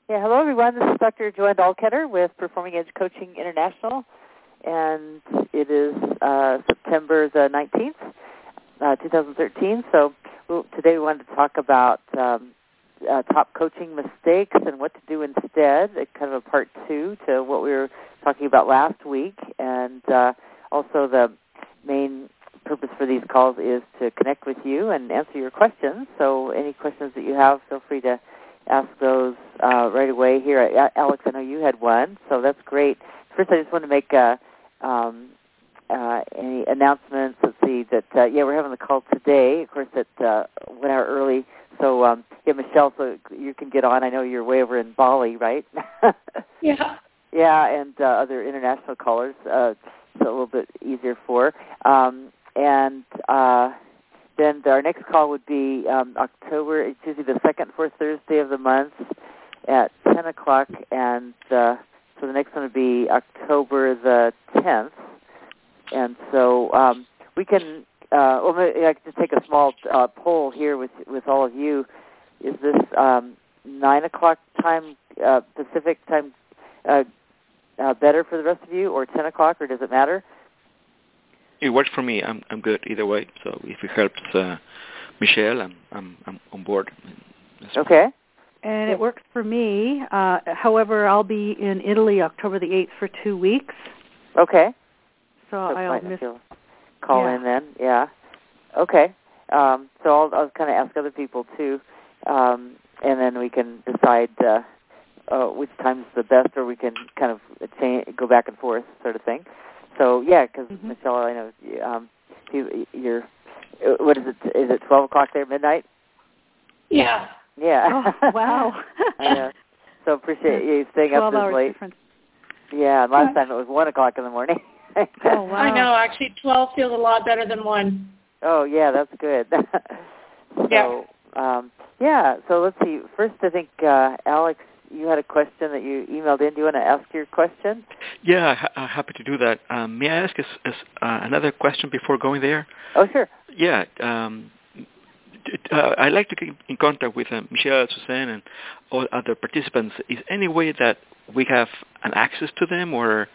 Yeah, hello everyone. This is Dr. Joanne Dahlketter with Performing Edge Coaching International, and it is September the 19th, 2013. So today we wanted to talk about top coaching mistakes and what to do instead, kind of a part two to what we were talking about last week. And also the main purpose for these calls is to connect with you and answer your questions. So any questions that you have, feel free to ask those right away here. Alex, I know you had one, so that's great. First, I just want to make any announcements. Let's see that we're having the call today. Of course, at 1 hour early. So Michelle, so you can get on. I know you're way over in Bali, right? Yeah. Yeah, and other international callers, so a little bit easier for. Then our next call would be October. It's usually the second, fourth Thursday of the month at 10 o'clock, and so the next one would be October the 10th. And so we can, maybe I can just take a small poll here with all of you. Is this 9 o'clock time, Pacific time, better for the rest of you, or 10 o'clock, or does it matter? It works for me. I'm good either way. So if it helps Michelle, I'm on board. Okay. And it works for me. However, I'll be in Italy October the 8th for 2 weeks. Okay. So I'll miss. Call in then. Yeah. Okay. So I'll kind of ask other people too, and then we can decide which time's the best, or we can kind of go back and forth, sort of thing. So yeah, because Michelle, I know you're. What is it? Is it 12 o'clock there, midnight? Yeah. Yeah. Oh, wow. I know. So appreciate you staying up this late. Difference. Yeah, and last time it was 1 o'clock in the morning. Oh, wow. I know. Actually, 12 feels a lot better than 1. Oh, yeah, that's good. So let's see. First, I think, Alex, you had a question that you emailed in. Do you want to ask your question? Yeah, happy to do that. May I ask another question before going there? Oh, sure. Yeah. I'd like to get in contact with Michelle, Suzanne, and all other participants. Is any way that we have an access to them, or?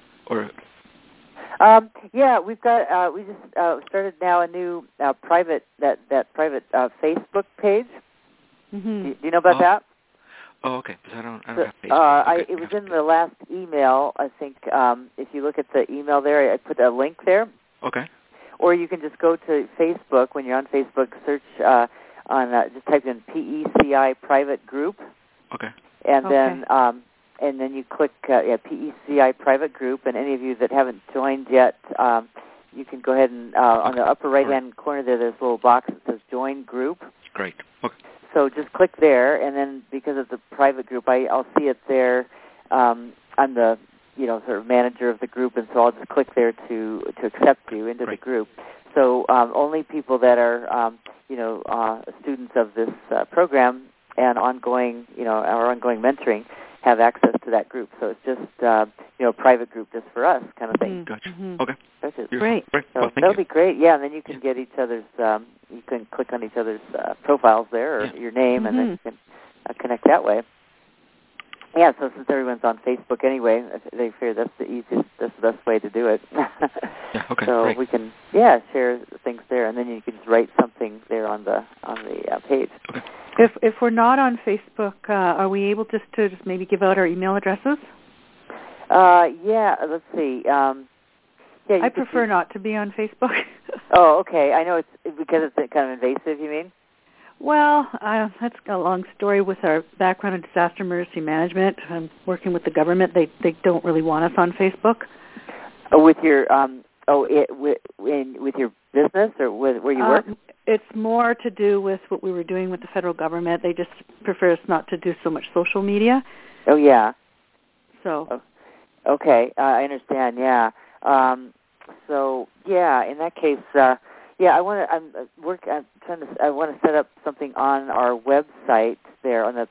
Yeah, we've got. We just started now a new private private Facebook page. Mm-hmm. Do you know about that? Oh, okay. Because I don't have Facebook. It was in the last email. I think if you look at the email there, I put a link there. Okay. Or you can just go to Facebook. When you're on Facebook, search on just type in PECI private group. Okay. And then you click PECI private group. And any of you that haven't joined yet, you can go ahead and on the upper right-hand corner there's a little box that says Join Group. Great. Okay. So just click there, and then because it's a private group, I'll see it there. I'm the sort of manager of the group, and so I'll just click there to accept you into the group. So only people that are students of this program and ongoing mentoring have access to that group. So it's just a private group just for us kind of thing. Gotcha. Mm-hmm. Okay. That's it. Great. So well, that'll be great. Yeah, and then you can get each other's. You can click on each other's profiles there, or your name, and then you can connect that way. Yeah. So since everyone's on Facebook anyway, they figure that's the best way to do it. Okay. So great. we can share things there, and then you can just write something there on the page. Okay. If we're not on Facebook, are we able to just maybe give out our email addresses? Let's see. I prefer not to be on Facebook. Oh, okay. I know it's because it's kind of invasive, you mean? Well, that's a long story. With our background in disaster emergency management, I'm working with the government. They don't really want us on Facebook. With your with your business or where you work? It's more to do with what we were doing with the federal government. They just prefer us not to do so much social media. Oh yeah. So. Okay, I understand. Yeah. So yeah, in that case, I want to set up something on our website there on the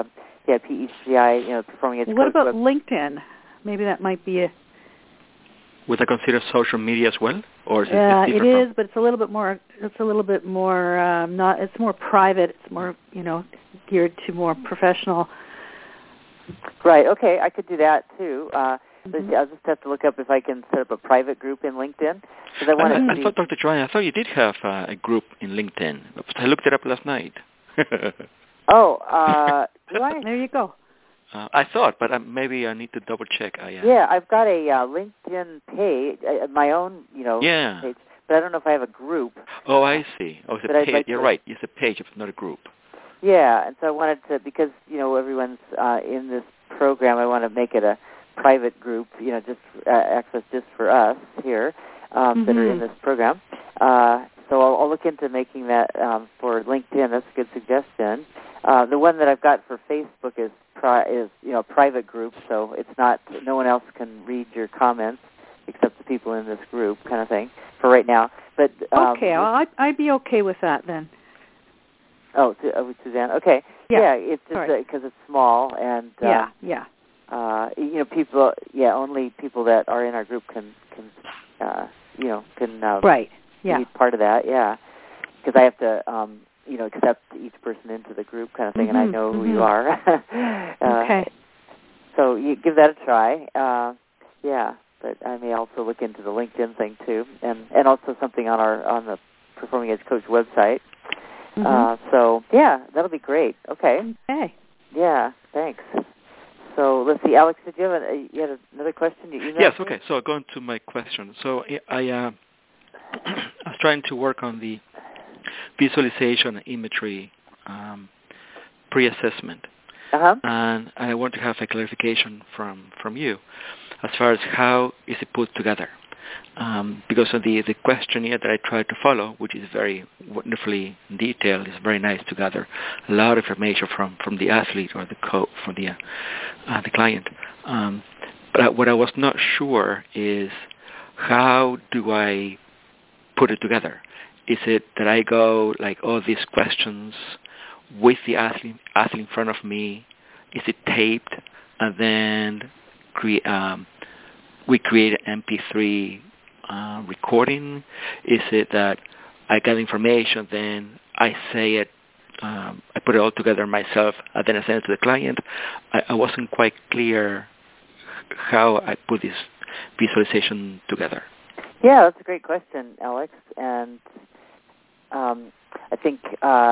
PECI, Performing Edge Coach. What about LinkedIn? Maybe that might be a. Would I consider social media as well, or is it is, but it's a little bit more. It's a little bit more not. It's more private. It's more geared to more professional Right. Okay, I could do that too. I'll just have to look up if I can set up a private group in LinkedIn. Because I thought, Dr. Joanne, I thought you did have a group in LinkedIn. I looked it up last night. Do I? There you go. I thought, but maybe I need to double check. Yeah, I've got a LinkedIn page, my own, page, but I don't know if I have a group. Oh, I see. Oh, it's a page. You're right. It's a page, it's not a group. Yeah, and so I wanted to, because, everyone's in this program, I want to make it a private group, just access just for us here that are in this program. So I'll look into making that for LinkedIn. That's a good suggestion. The one that I've got for Facebook is private group, so it's not, no one else can read your comments except the people in this group, kind of thing, for right now. But okay, I'd be okay with that then. Oh, Suzanne. Okay. Yeah, it's just because it's small and people. Yeah, only people that are in our group can right. be part of that. Yeah, because I have to accept each person into the group, kind of thing, and I know who you are. Okay. So you give that a try. But I may also look into the LinkedIn thing too, and also something on the Performing Edge Coach website. So that'll be great. Okay. Okay. Yeah. Thanks. So let's see, Alex. Did you have you had another question? Yes. Okay. So going to my question. So I was trying to work on the visualization imagery pre-assessment, and I want to have a clarification from you as far as how is it put together. Because of the questionnaire that I tried to follow, which is very wonderfully detailed, is very nice to gather a lot of information from the athlete or from the client. But what I was not sure is how do I put it together? Is it that I go like all these questions with the athlete in front of me? Is it taped and then we create an MP3 recording? Is it that I get information, then I say it, I put it all together myself, and then I send it to the client? I wasn't quite clear how I put this visualization together. Yeah, that's a great question, Alex. And I think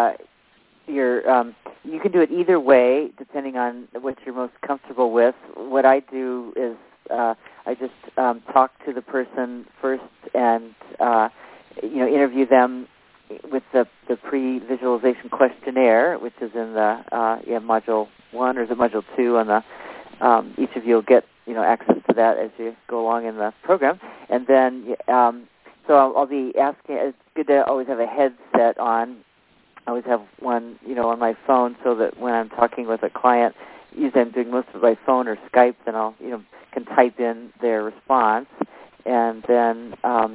you can do it either way, depending on what you're most comfortable with. What I do is I just talk to the person first and interview them with the pre-visualization questionnaire, which is in the module 1, or is it module 2 on the each of you will get access to that as you go along in the program. And then so I'll be asking. It's good to always have a headset on. I always have one on my phone, so that when I'm talking with a client, usually I'm doing most of it by phone or Skype, then I'll can type in their response, and then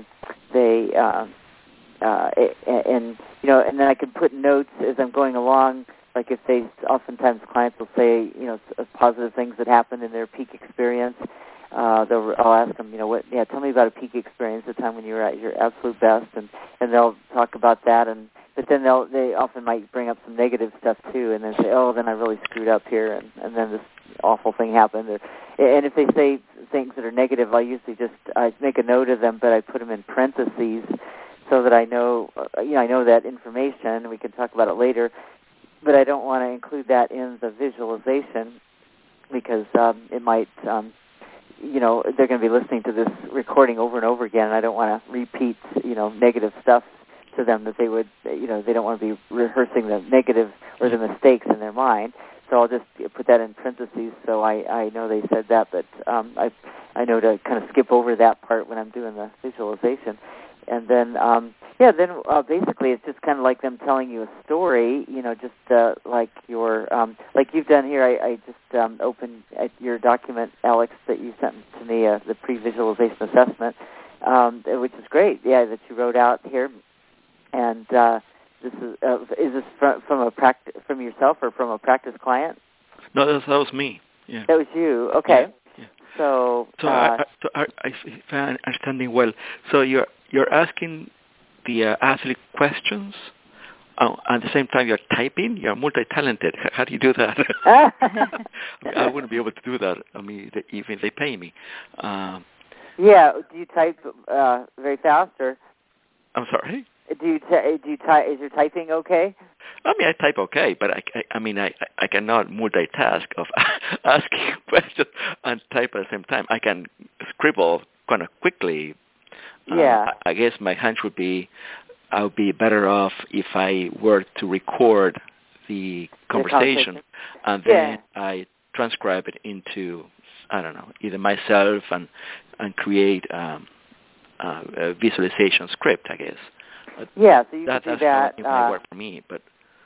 and then I can put notes as I'm going along. Like if oftentimes clients will say, positive things that happened in their peak experience. I'll ask them, tell me about a peak experience, the time when you were at your absolute best, and they'll talk about that. But then they often might bring up some negative stuff too, and then say, oh, then I really screwed up here, and then this awful thing happened. And if they say things that are negative, I usually just make a note of them, but I put them in parentheses so that I know that information, and we can talk about it later. But I don't want to include that in the visualization because it might, they're going to be listening to this recording over and over again, and I don't want to repeat, negative stuff to them that they would, they don't want to be rehearsing the negative or the mistakes in their mind. So I'll just put that in parentheses so I know they said that, but I know to kind of skip over that part when I'm doing the visualization. And then, basically it's just kind of like them telling you a story, just like your, like you've done here. I just opened at your document, Alex, that you sent to me, the pre-visualization assessment, which is great, that you wrote out here. And this is this from yourself or from a practice client? No, that was me. Yeah. That was you. Okay. Yeah. So if I'm understanding well, so you're asking the athlete questions, Oh, at the same time you're typing? You're multi-talented. How do you do that? I wouldn't be able to do that. I mean, even if they pay me. Yeah. Do you type very fast, or? I'm sorry? Do you type? Is your typing okay? I mean, I type okay, but I cannot multitask of asking questions and type at the same time. I can scribble kind of quickly. Yeah. I guess my hunch would be I would be better off if I were to record the conversation and then I transcribe it into, I don't know, either myself and create a visualization script, I guess. Yeah, so you could do that. That's how it might work for me, but.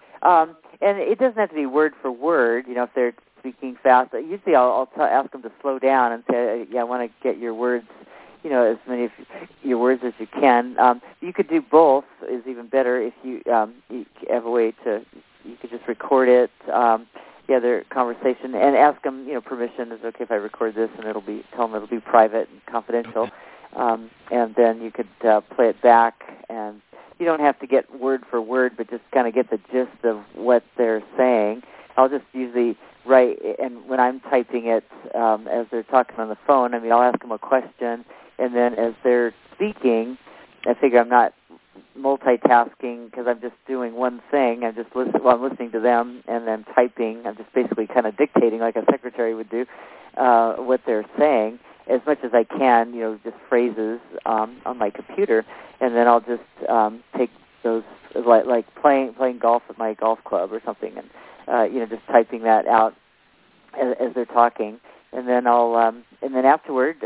And it doesn't have to be word for word. You know, if they're speaking fast, usually I'll ask them to slow down and say, "Yeah, I want to get your words, you know, as many of your words as you can." You could do both. Is even better if you have a way to. You could just record it, the other conversation, and ask them, you know, permission. Is it okay if I record this? And tell them it'll be private and confidential. Okay. And then you could play it back and. You don't have to get word for word, but just kind of get the gist of what they're saying. I'll just usually write, and when I'm typing it as they're talking on the phone, I mean, I'll ask them a question, and then as they're speaking, I figure I'm not multitasking because I'm just doing one thing. I'm just I'm listening to them and then typing. I'm just basically kind of dictating like a secretary would do what they're saying as much as I can, you know, just phrases on my computer, and then I'll just take those like playing golf with my golf club or something, and you know, just typing that out as they're talking, and then and then afterward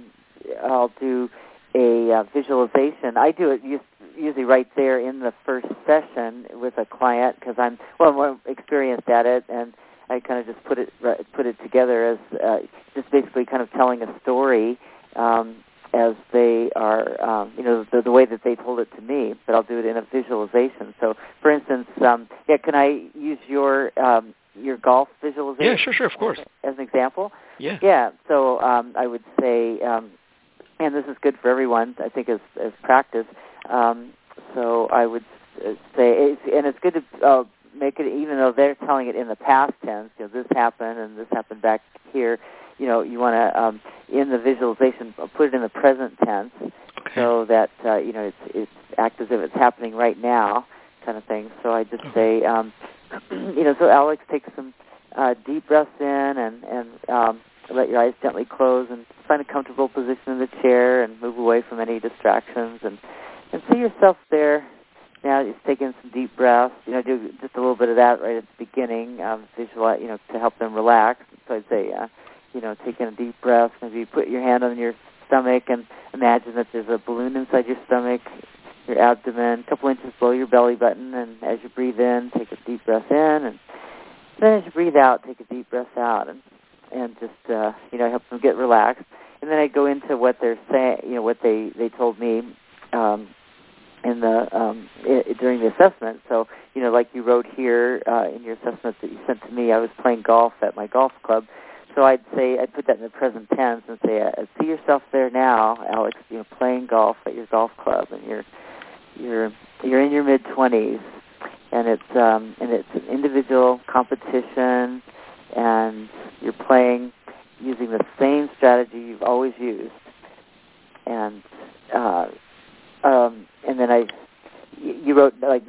I'll do a visualization. I do it usually right there in the first session with a client because I'm more experienced at it, and I kind of just put it together as just basically kind of telling a story as they are, you know, the way that they told it to me. But I'll do it in a visualization. So, for instance, can I use your golf visualization? Yeah, sure, of course. As an example. Yeah. Yeah. So I would say, and this is good for everyone, I think, as practice. So I would say, and it's good to. Make it, even though they're telling it in the past tense, you know, this happened and this happened back here, you know, you want to, in the visualization, put it in the present tense, so that, you know, it's act as if it's happening right now, kind of thing. So I just say, you know, so Alex, take some deep breaths in and let your eyes gently close and find a comfortable position in the chair and move away from any distractions and see yourself there. Now just take in some deep breaths. You know, do just a little bit of that right at the beginning, visualize, you know, to help them relax. So I'd say, you know, take in a deep breath. Maybe put your hand on your stomach and imagine that there's a balloon inside your stomach, your abdomen, a couple inches below your belly button. And as you breathe in, take a deep breath in, and then as you breathe out, take a deep breath out, and just you know, help them get relaxed. And then I go into what they're saying, you know, what they told me. In the during the assessment. So, you know, like you wrote here in your assessment that you sent to me, I was playing golf at my golf club. So I'd put that in the present tense and say, see yourself there now, Alex, you know, playing golf at your golf club, and you're in your mid-20s, and it's an individual competition, and you're playing using the same strategy you've always used, and then you wrote like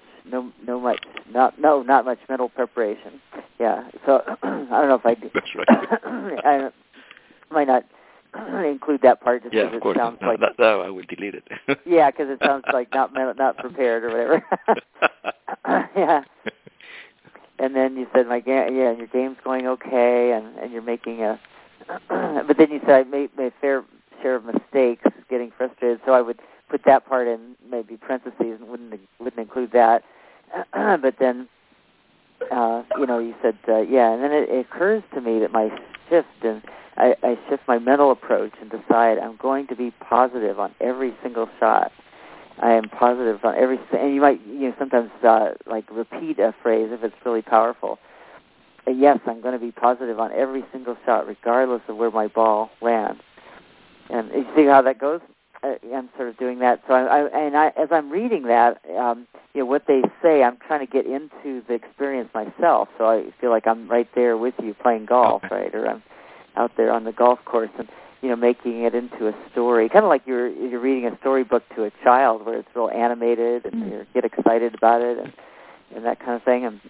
not much mental preparation. Yeah. So I don't know if I do. That's right. I might not include that part just because it sounds like that I would delete it. Yeah, because it sounds like not prepared or whatever. Yeah. And then you said and your game's going okay, and you're making a. But then you said I made a fair share of mistakes, getting frustrated. So I would put that part in maybe parentheses and wouldn't include that. But then, you know, you said, and then it occurs to me that my shift, and I shift my mental approach and decide I'm going to be positive on every single shot. I am positive on every, and you might, you know, sometimes like repeat a phrase if it's really powerful. Yes, I'm going to be positive on every single shot, regardless of where my ball lands. And you see how that goes? I'm sort of doing that. So as I'm reading that, what they say, I'm trying to get into the experience myself. So I feel like I'm right there with you playing golf, right? Or I'm out there on the golf course and making it into a story, kind of like you're reading a storybook to a child, where it's real animated and you get excited about it and that kind of thing.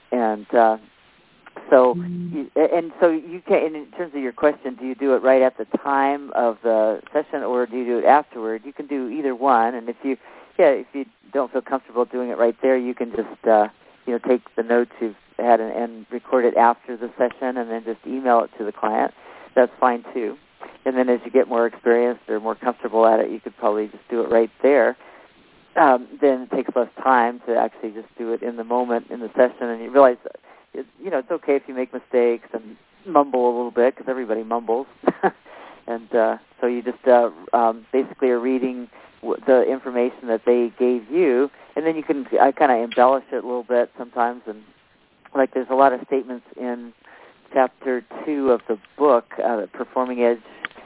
So you can, in terms of your question, do you do it right at the time of the session or do you do it afterward? You can do either one, and if you don't feel comfortable doing it right there, you can just take the notes you've had and record it after the session, and then just email it to the client. That's fine too. And then as you get more experienced or more comfortable at it, you could probably just do it right there. Then it takes less time to actually just do it in the moment in the session, and you realize it's okay if you make mistakes and mumble a little bit, because everybody mumbles. And so you just basically are reading the information that they gave you, and then you can kind of embellish it a little bit sometimes. And like there's a lot of statements in Chapter 2 of the book, Performing Edge,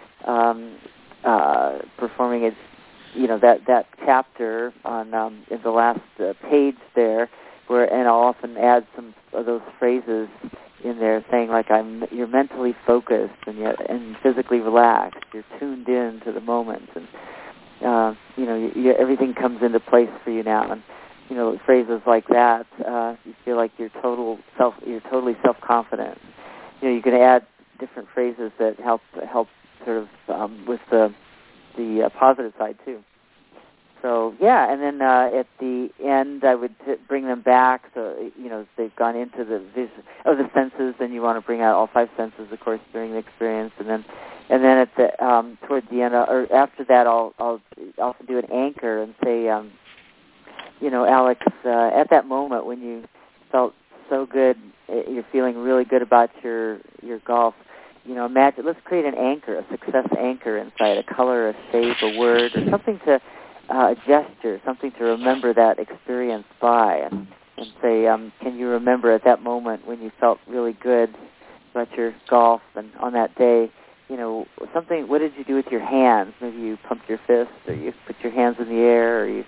that chapter on in the last page there, and I'll often add some of those phrases in there, saying like you're mentally focused and physically relaxed. You're tuned in to the moment, and everything comes into place for you now. And phrases like that, you feel like you're totally self-confident. You can add different phrases that help sort of with the positive side too. So and then at the end, I would bring them back. So they've gone into the vision of the senses, and you want to bring out all 5 senses, of course, during the experience. And then at the toward the end, or after that, I'll often do an anchor and say, Alex, at that moment when you felt so good, you're feeling really good about your golf. Imagine, let's create an anchor, a success anchor inside, a color, a shape, a word, or something to a gesture, something to remember that experience by, and say, can you remember at that moment when you felt really good about your golf, and on that day, something, what did you do with your hands? Maybe you pumped your fist, or you put your hands in the air, or you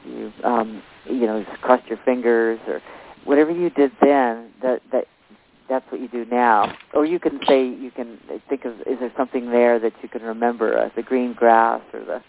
crossed your fingers, or whatever you did then, that's what you do now. Or you can think of, is there something there that you can remember, the green grass, or the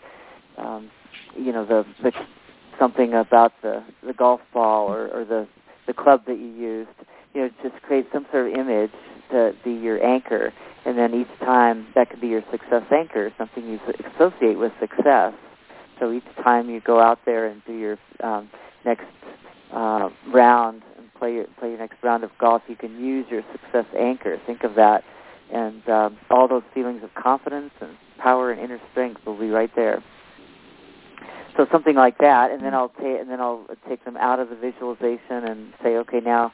something about the golf ball, or the club that you used. Just create some sort of image to be your anchor, and then each time that could be your success anchor, something you associate with success. So each time you go out there and do your next round and play your next round of golf, you can use your success anchor. Think of that, and all those feelings of confidence and power and inner strength will be right there. So something like that, and then I'll take them out of the visualization and say, okay, now,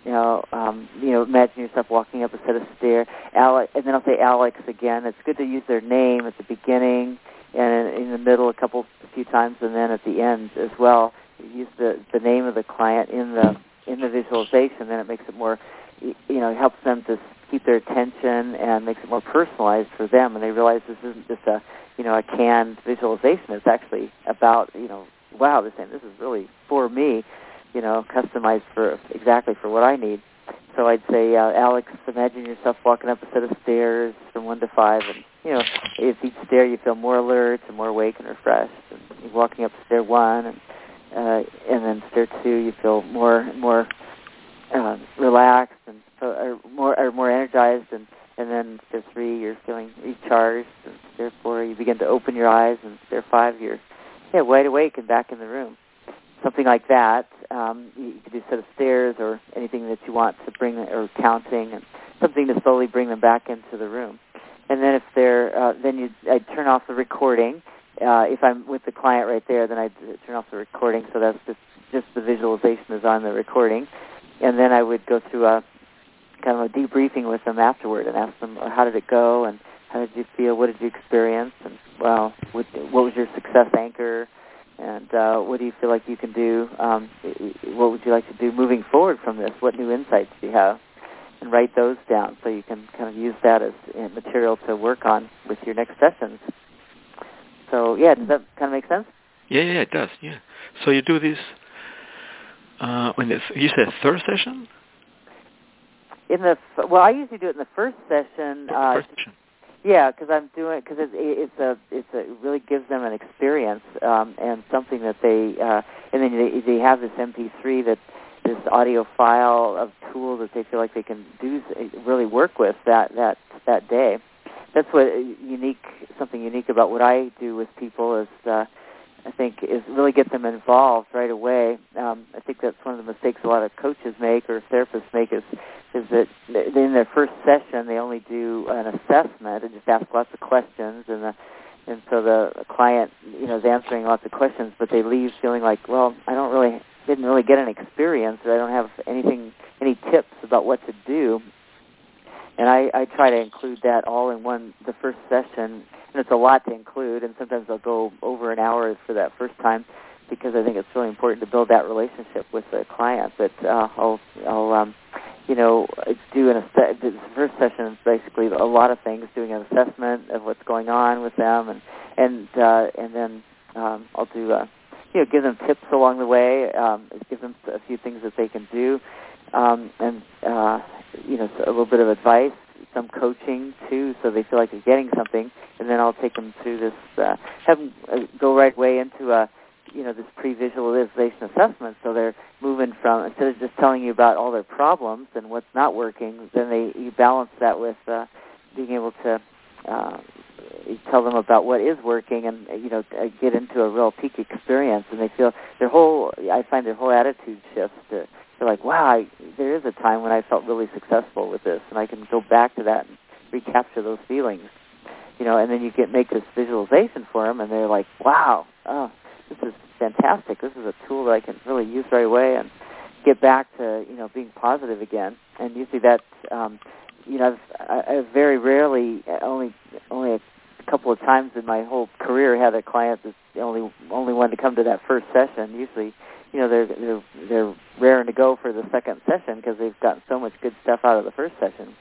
imagine yourself walking up a set of stairs. Alex, and then I'll say Alex again. It's good to use their name at the beginning and in the middle a few times, and then at the end as well. Use the name of the client in the visualization. Then it makes it more, it helps them to keep their attention and makes it more personalized for them, and they realize this isn't just a canned visualization. It's actually about, wow, they're saying this is really for me, customized exactly for what I need. So I'd say, Alex, imagine yourself walking up a set of stairs from 1 to 5, and if each stair you feel more alert and more awake and refreshed. And you're walking up stair 1, and then stair 2 you feel more relaxed and more energized, and then stair 3 you're feeling recharged, and stair 4 you begin to open your eyes, and stair 5 you're wide awake and back in the room. Something like that. You could do a set of stairs or anything that you want to bring, or counting, and something to slowly bring them back into the room. And then if they're, I'd turn off the recording. If I'm with the client right there, then I'd turn off the recording, so that's just the visualization is on the recording. And then I would go through a kind of a debriefing with them afterward and ask them, how did it go, and how did you feel, what did you experience, and what was your success anchor, and what do you feel like you can do, what would you like to do moving forward from this, what new insights do you have, and write those down so you can kind of use that as material to work on with your next sessions. So yeah, does that kind of make sense? Yeah, it does. Yeah. So you do this you said third session? I usually do it in the first session. First session. Yeah, because it really gives them an experience and something that they and then they have this MP3 this audio file of tools that they feel like they can really work with that day. That's something unique about what I do with people is I think is really get them involved right away. I think that's one of the mistakes a lot of coaches make or therapists make is that in their first session they only do an assessment and just ask lots of questions and so the client is answering lots of questions, but they leave feeling like, well, didn't really get an experience, or I don't have any tips about what to do. And I try to include that all in the first session, and it's a lot to include, and sometimes I'll go over an hour for that first time because I think it's really important to build that relationship with the client. But I'll do the first session is basically a lot of things, doing an assessment of what's going on with them, and then I'll do give them tips along the way, give them a few things that they can do, and so a little bit of advice, some coaching too, so they feel like they're getting something, and then I'll take them through this, have them go right way into this pre-visualization assessment, so they're moving from, instead of just telling you about all their problems and what's not working, then you balance that with being able to tell them about what is working and get into a real peak experience, and they feel I find their whole attitude shifts to they're like, wow, there is a time when I felt really successful with this, and I can go back to that and recapture those feelings, and then you make this visualization for them, and they're like, wow, oh, this is fantastic. This is a tool that I can really use right away and get back to being positive again. And usually that I've very rarely, only a couple of times in my whole career, had a client that's the only one to come to that first session. Usually, they're raring to go for the second session because they've gotten so much good stuff out of the first session.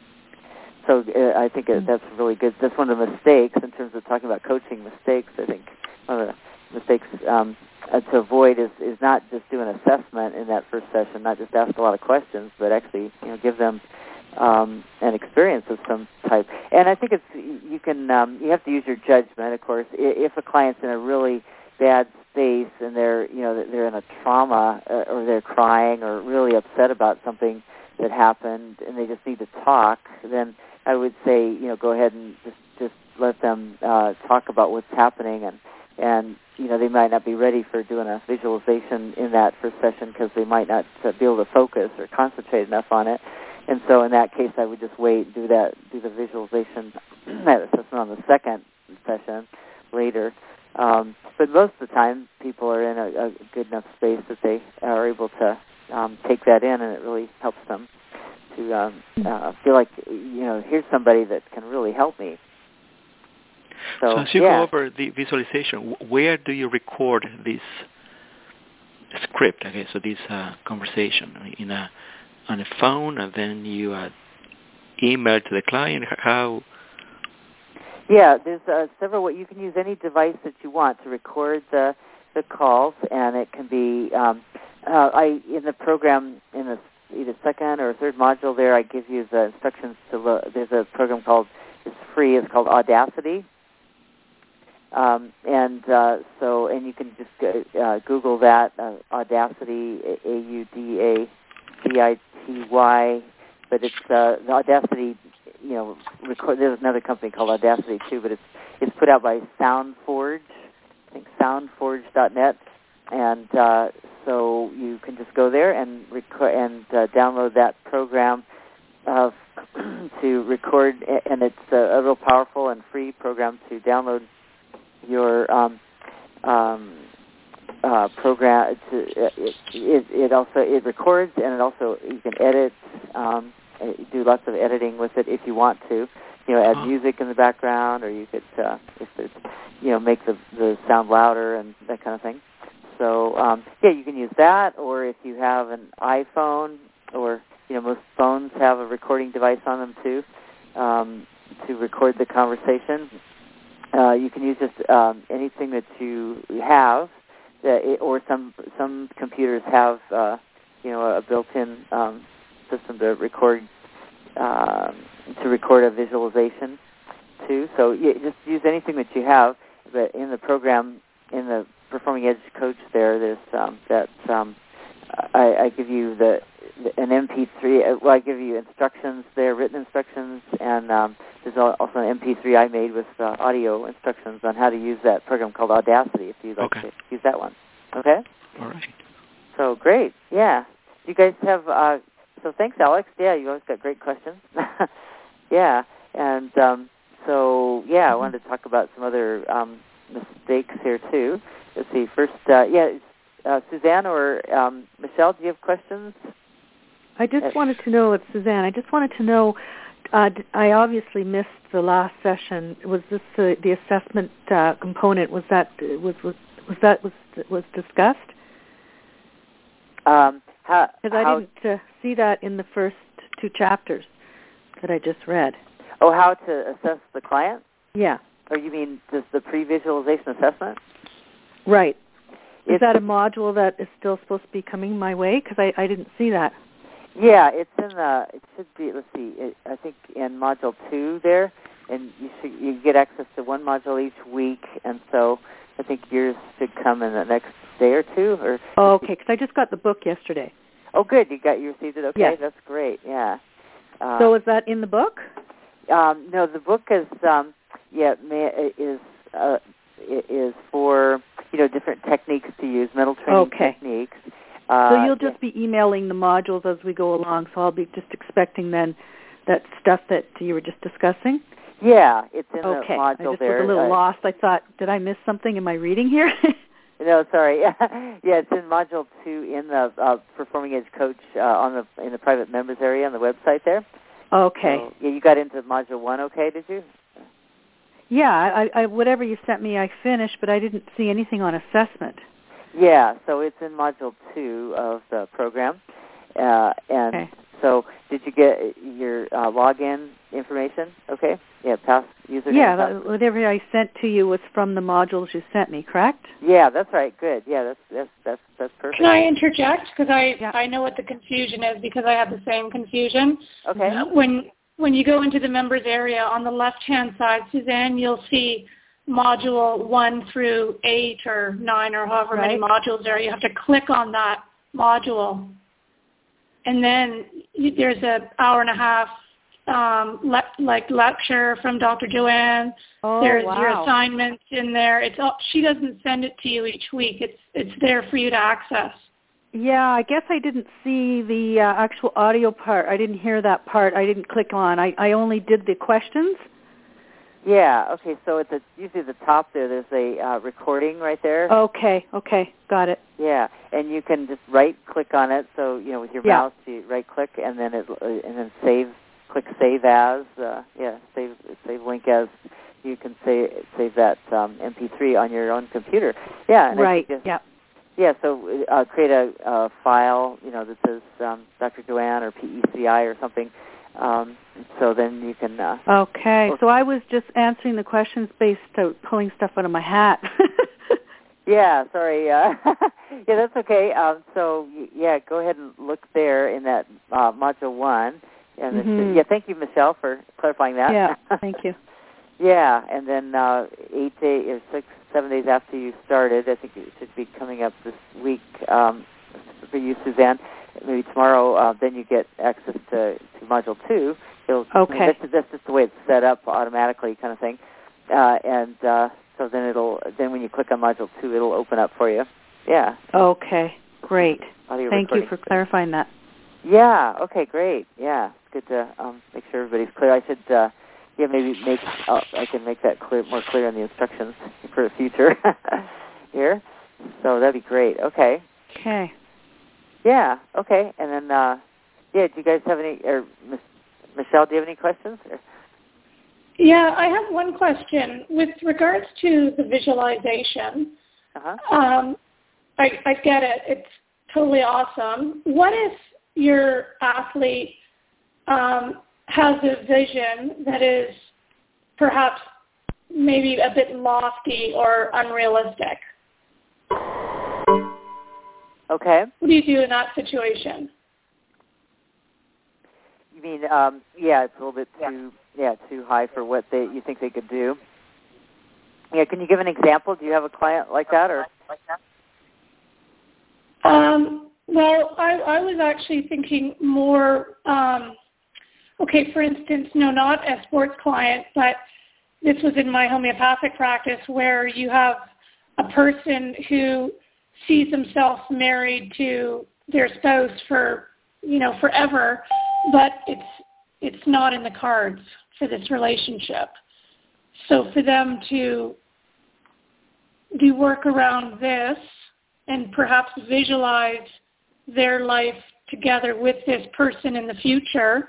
So I think that's really good. That's one of the mistakes in terms of talking about coaching mistakes. I think one of the mistakes to avoid is not just do an assessment in that first session, not just ask a lot of questions, but actually give them an experience of some type. And I think you have to use your judgment, of course. If a client's in a really bad space and they're in a trauma or they're crying or really upset about something that happened and they just need to talk, then I would say go ahead and just let them talk about what's happening, and they might not be ready for doing a visualization in that first session because they might not be able to focus or concentrate enough on it. And so in that case, I would just wait and do the visualization, that assessment on the second session later. But most of the time, people are in a good enough space that they are able to take that in, and it really helps them to feel like, here's somebody that can really help me. So as you go over the visualization, where do you record this script? Okay, so this conversation on a phone, and then you email to the client. How? Yeah, there's several. You can use any device that you want to record the calls, and it can be. In the program in the either second or third module there, I give you the instructions to look. There's a program it's free. It's called Audacity. And you can just Google that, Audacity, Audacity, but it's the Audacity, there's another company called Audacity too, but it's put out by SoundForge, I think soundforge.net, and so you can just go there and download that program to record, and it's a real powerful and free program to download your program. It records, and it also you can edit, do lots of editing with it if you want to. Add music in the background, or you could make the sound louder and that kind of thing. So you can use that, or if you have an iPhone, or most phones have a recording device on them too, to record the conversation. You can use just anything that you have, or some computers have a built-in system to record a visualization too. So just use anything that you have. But in the program, in the Performing Edge Coach, there's I give you an MP3. Well, I give you instructions there, written instructions, and there's also an MP3 I made with audio instructions on how to use that program called Audacity, if you'd like to use that one. Okay? All right. So, great. Yeah. You guys have, so thanks, Alex. Yeah, you always got great questions. Yeah. And I wanted to talk about some other mistakes here, too. Let's see. First, Suzanne or Michelle, do you have questions? I just wanted to know, it's Suzanne, I just wanted to know, I obviously missed the last session. Was this the assessment component? Was discussed? Because I didn't see that in the first 2 chapters that I just read. Oh, how to assess the client? Yeah. Or you mean just the pre-visualization assessment? Right. Is that a module that is still supposed to be coming my way? Because I didn't see that. Yeah, it should be, let's see, I think in Module 2 there, and you get access to one module each week, and so I think yours should come in the next day or 2. Oh, okay, because I just got the book yesterday. Oh, good, you received it, okay, yes. That's great, yeah. So is that in the book? No, the book is, is for, different techniques to use, mental training techniques. So you'll just be emailing the modules as we go along, so I'll be just expecting then that stuff that you were just discussing? Yeah, it's in the module there. I just was a little lost. I thought, did I miss something? Am I reading here? No, sorry. Yeah, it's in Module 2 in the Performing Edge Coach in the private members area on the website there. Okay. So, you got into Module 1 okay, did you? Yeah, I whatever you sent me I finished, but I didn't see anything on assessment. Yeah, so it's in Module 2 of the program. So did you get your login information? Okay. Yeah, past username. Yeah, whatever I sent to you was from the modules you sent me, correct? Yeah, that's right. Good. Yeah, that's perfect. Can I interject? Because I know what the confusion is because I have the same confusion. Okay. When you go into the members area on the left-hand side, Suzanne, you'll see Module 1 through 8 or 9 or however many modules there. You have to click on that module. And then there's an hour and a half lecture from Dr. Joanne. There's your assignments in there. She doesn't send it to you each week. It's there for you to access. Yeah, I guess I didn't see the actual audio part. I didn't hear that part. I didn't click on. I only did the questions. Yeah, okay, so usually at the top there's a recording right there. Okay, got it. Yeah, and you can just right-click on it, so, with your mouse, you right-click, and then click Save As, save link as, you can save that MP3 on your own computer. Yeah. Yeah, so create a file, that says Dr. Joanne or PECI or something. So then you can... okay, so I was just answering the questions based on pulling stuff out of my hat. Yeah, sorry. Yeah, that's okay. So, go ahead and look there in that Module 1. And thank you, Michelle, for clarifying that. Yeah, thank you. Yeah, and then 7 days after you started, I think it should be coming up this week for you, Suzanne. Maybe tomorrow, then you get access to Module 2. That's just the way it's set up automatically, kind of thing. So then when you click on Module 2, it'll open up for you. Yeah. Okay, great. Thank you for clarifying that. Yeah. Okay, great. Yeah, it's good to make sure everybody's clear. I should maybe I can make that more clear in the instructions for the future here. So that'd be great. Okay. Okay. Yeah. Okay. And then, do you guys have any? Or Michelle, do you have any questions? Yeah, I have one question with regards to the visualization. I get it; it's totally awesome. What if your athlete has a vision that is perhaps maybe a bit lofty or unrealistic. Okay. What do you do in that situation? You mean, it's a little bit too high for what you think they could do. Yeah, can you give an example? Do you have a client like that, or? Well, I was actually thinking more. For instance, no, not a sports client, but this was in my homeopathic practice, where you have a person who sees themselves married to their spouse for, forever, but it's not in the cards for this relationship. So for them to do work around this and perhaps visualize their life together with this person in the future,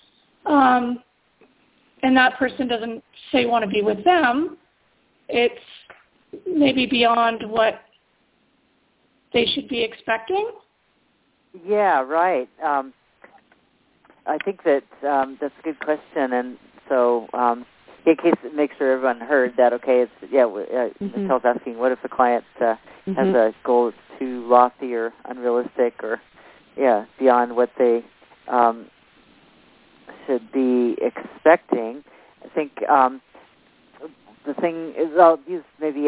and that person doesn't say want to be with them, it's maybe beyond what they should be expecting. Yeah, right. I think that's a good question, and so in case it makes sure everyone heard that, okay, Michelle's asking, what if a client has a goal that's too lofty or unrealistic or, beyond what they should be expecting. I think the thing is, I'll use maybe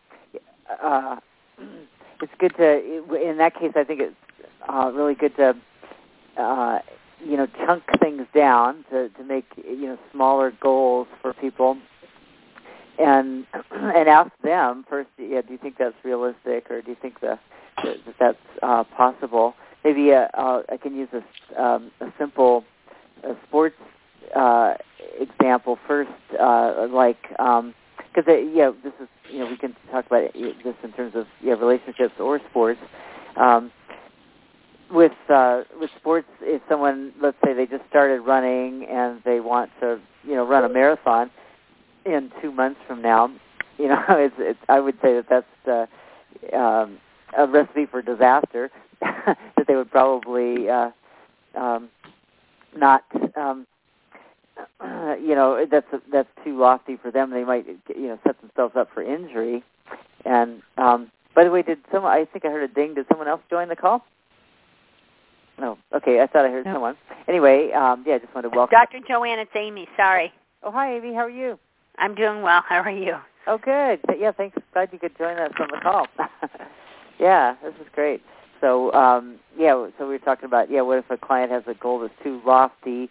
it's good to, in that case, I think it's really good to, chunk things down to make, smaller goals for people, and ask them first, do you think that's realistic, or do you think that's possible? Maybe I can use a simple sports example first, because this is, we can talk about this in terms of relationships or sports. With sports, if someone, let's say they just started running and they want to run a marathon in 2 months from now, I would say that's a recipe for disaster. That they would probably not. That's too lofty for them. They might set themselves up for injury. And by the way, I think I heard a ding. Did someone else join the call? No. Okay, I thought I heard someone. Anyway, just wanted to welcome. Dr. Joanne, it's Amy. Sorry. Oh, hi, Amy. How are you? I'm doing well. How are you? Oh, good. Yeah, thanks. Glad you could join us on the call. Yeah, this is great. So, so we were talking about, what if a client has a goal that's too lofty?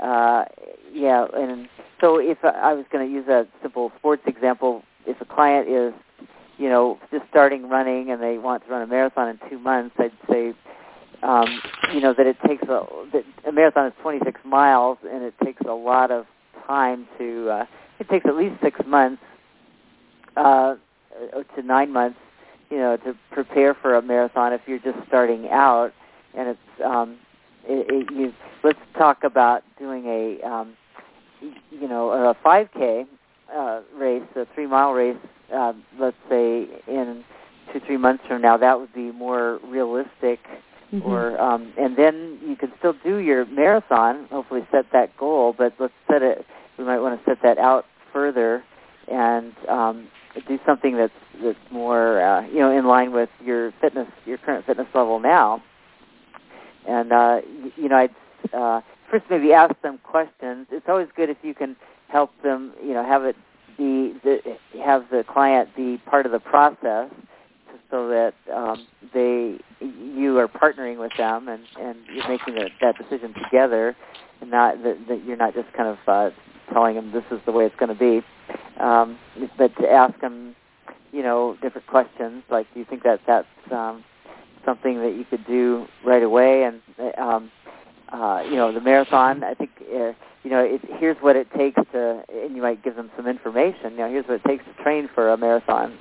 And so if I was going to use a simple sports example, if a client is, just starting running and they want to run a marathon in 2 months, I'd say, that it takes that a marathon is 26 miles, and it takes a lot of time to, it takes at least 6 months to 9 months, to prepare for a marathon if you're just starting out. And it's, let's talk about doing a 5K race, a 3-mile race, let's say in 2-3 months from now. That would be more realistic. Or and then you can still do your marathon, hopefully set that goal, but let's set it, we might want to set that out further and do something that's more in line with your current fitness level now. And I'd first maybe ask them questions. It's always good if you can help them, have have the client be part of the process, so that you are partnering with them and you're making that decision together, and not that you're not just kind of telling them this is the way it's going to be, but to ask them, different questions like, do you think that's something that you could do right away? And the marathon, I think here's what it takes to, and you might give them some information. Here's what it takes to train for a marathon.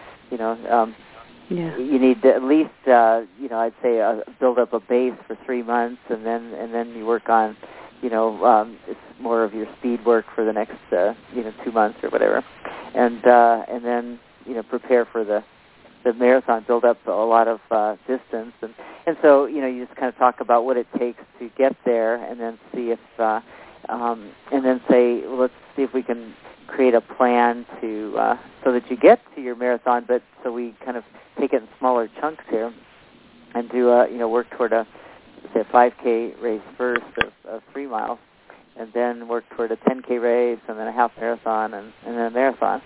You need to at least, I'd say build up a base for 3 months, and then you work on, it's more of your speed work for the next, 2 months or whatever, and then prepare for the marathon, build up a lot of distance, and so you just kind of talk about what it takes to get there, and then see if and then say, well, let's see if we can create a plan to so that you get to your marathon, but so we kind of take it in smaller chunks here and do work toward a 5K race first of 3 miles, and then work toward a 10K race, and then a half marathon, and then a marathon.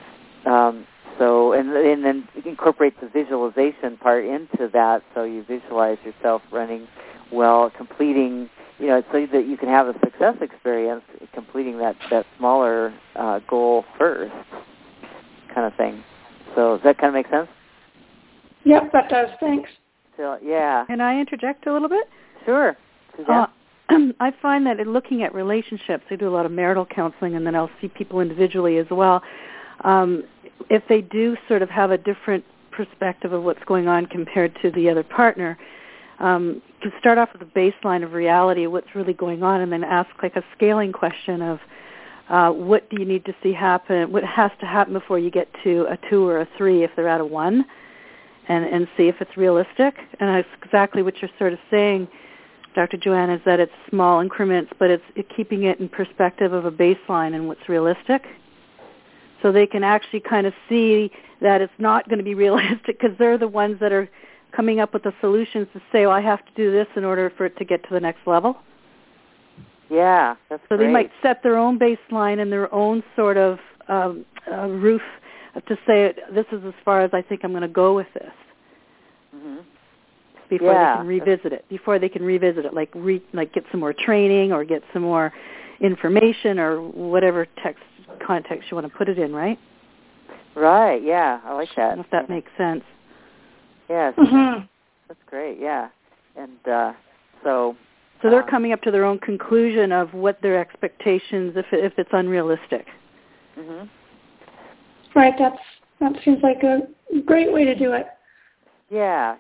And then incorporate the visualization part into that, so you visualize yourself running well, completing, so that you can have a success experience, completing that smaller goal first, kind of thing. So does that kind of make sense? Yep, that does. Thanks. So, yeah. Can I interject a little bit? Sure. I find that in looking at relationships, I do a lot of marital counseling, and then I'll see people individually as well. If they do sort of have a different perspective of what's going on compared to the other partner, to start off with a baseline of reality, what's really going on, and then ask like a scaling question of what do you need to see happen, what has to happen before you get to a 2 or a 3 if they're at a 1, and see if it's realistic. And that's exactly what you're sort of saying, Dr. Joanne, is that it's small increments, but it's keeping it in perspective of a baseline and what's realistic. So they can actually kind of see that it's not going to be realistic because they're the ones that are coming up with the solutions to say, I have to do this in order for it to get to the next level. Yeah, that's so great. They might set their own baseline and their own sort of roof to say, this is as far as I think I'm going to go with this. Mm-hmm. Before they can revisit it. Before they can revisit it, like get some more training or get some more information or whatever context you want to put it in, right? Right, yeah, I like that. I don't know if that makes sense. Yes, mm-hmm. That's great, yeah. And so they're coming up to their own conclusion of what their expectations, if it's unrealistic. Mm-hmm. Right, that seems like a great way to do it. Yeah.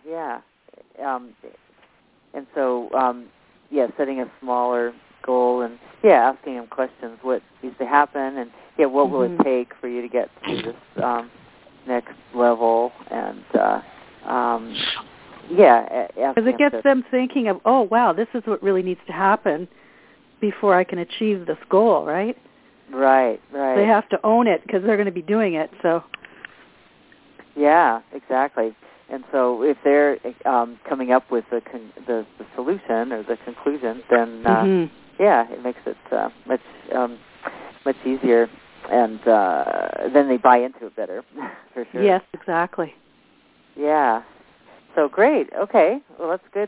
And so, setting a smaller goal and, asking them questions, what needs to happen, and, what will it take for you to get to this next level, and, because it gets them thinking of, oh, wow, this is what really needs to happen before I can achieve this goal, right? Right. They have to own it because they're going to be doing it, so. Yeah, exactly. And so if they're coming up with the solution or the conclusion, then it makes it much easier, and then they buy into it better, for sure. Yes, exactly. Yeah. So great. Okay. Well, that's good.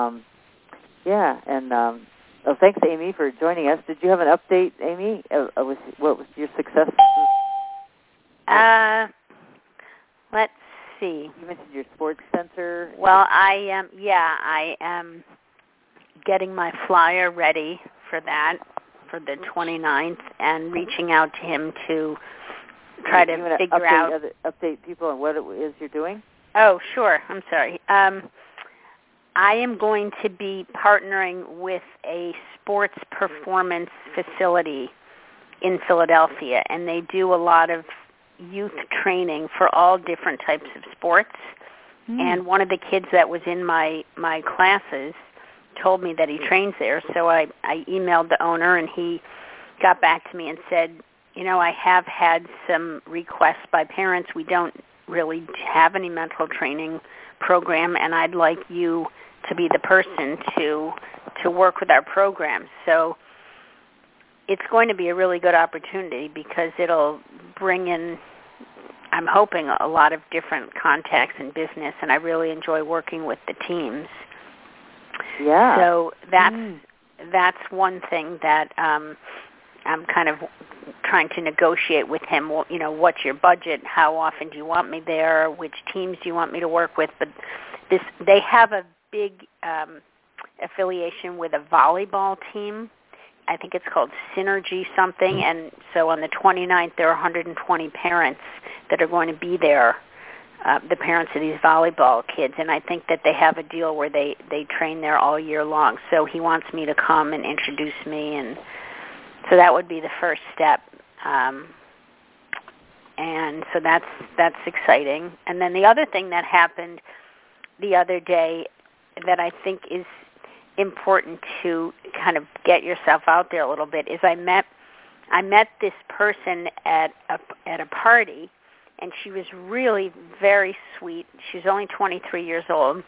And thanks, Amy, for joining us. Did you have an update, Amy? What was your success? Let's see. You mentioned your sports center. Well, I am getting my flyer ready for that, for the 29th, and reaching out to him to try to figure out. Update people on what it is you're doing? Oh, sure. I'm sorry. I am going to be partnering with a sports performance facility in Philadelphia, and they do a lot of youth training for all different types of sports. And one of the kids that was in my classes told me that he trains there, so I emailed the owner, and he got back to me and said, I have had some requests by parents. We don't really have any mental training program, and I'd like you to be the person to work with our program. So it's going to be a really good opportunity because it'll bring in, I'm hoping, a lot of different contacts in business, and I really enjoy working with the teams. Yeah. So that's one thing that I'm kind of trying to negotiate with him. Well, what's your budget? How often do you want me there? Which teams do you want me to work with? But they have a big affiliation with a volleyball team. I think it's called Synergy something. And so on the 29th, there are 120 parents that are going to be there, the parents of these volleyball kids. And I think that they have a deal where they train there all year long. So he wants me to come and introduce me, and so that would be the first step. And so that's exciting. And then the other thing that happened the other day that I think is important to kind of get yourself out there a little bit is I met this person at a party, and she was really very sweet. She was only 23 years old,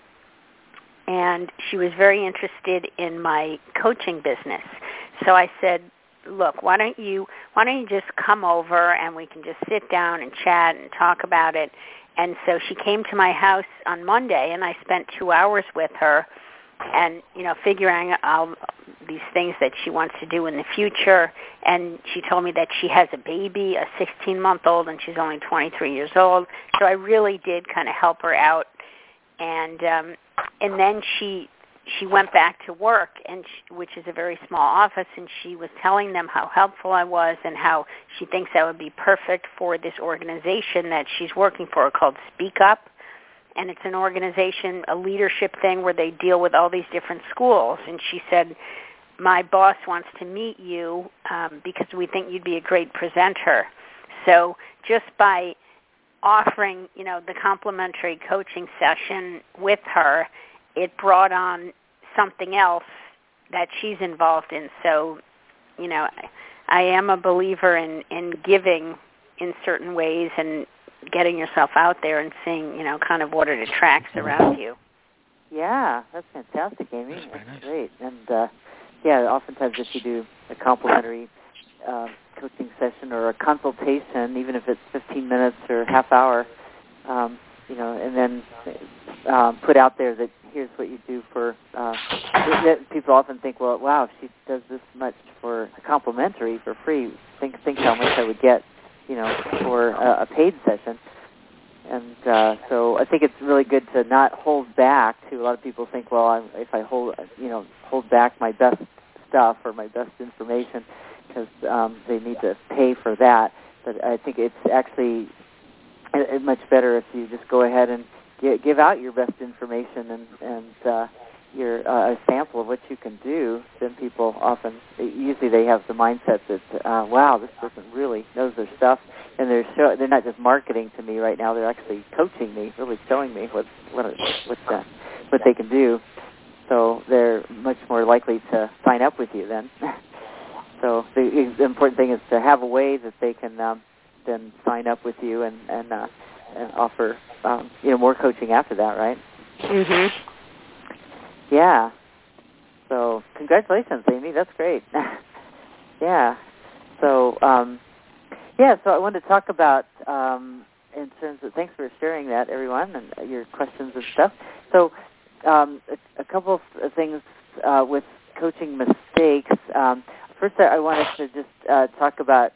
and she was very interested in my coaching business. So I said, look, why don't you just come over and we can just sit down and chat and talk about it. And so she came to my house on Monday, and I spent 2 hours with her and, figuring out these things that she wants to do in the future. And she told me that she has a baby, a 16-month-old, and she's only 23 years old. So I really did kind of help her out. And then she went back to work, which is a very small office, and she was telling them how helpful I was and how she thinks I would be perfect for this organization that she's working for called Speak Up. And it's an organization, a leadership thing where they deal with all these different schools. And she said, my boss wants to meet you because we think you'd be a great presenter. So just by offering, the complimentary coaching session with her, it brought on something else that she's involved in. So, I am a believer in giving in certain ways and getting yourself out there and seeing, kind of what it attracts around you. Yeah, that's fantastic, Amy. That's great. And, oftentimes if you do a complimentary coaching session or a consultation, even if it's 15 minutes or half hour, and then put out there that here's what you do for, people often think, well, wow, if she does this much for complimentary for free, think how much I would get, for a paid session. And so I think it's really good to not hold back. A lot of people think, well, if I hold back my best stuff or my best information because they need to pay for that. But I think it's actually much better if you just go ahead and give out your best information and your a sample of what you can do. Then people usually they have the mindset that wow, this person really knows their stuff, and they're not just marketing to me right now. They're actually coaching me, really showing me what they can do. So they're much more likely to sign up with you then. So the important thing is to have a way that they can then sign up with you and offer more coaching after that, right? Mhm. Yeah. So congratulations, Amy. That's great. Yeah. So so I wanted to talk about in terms of thanks for sharing that, everyone, and your questions and stuff. So a couple of things with coaching mistakes. First, I wanted to just talk about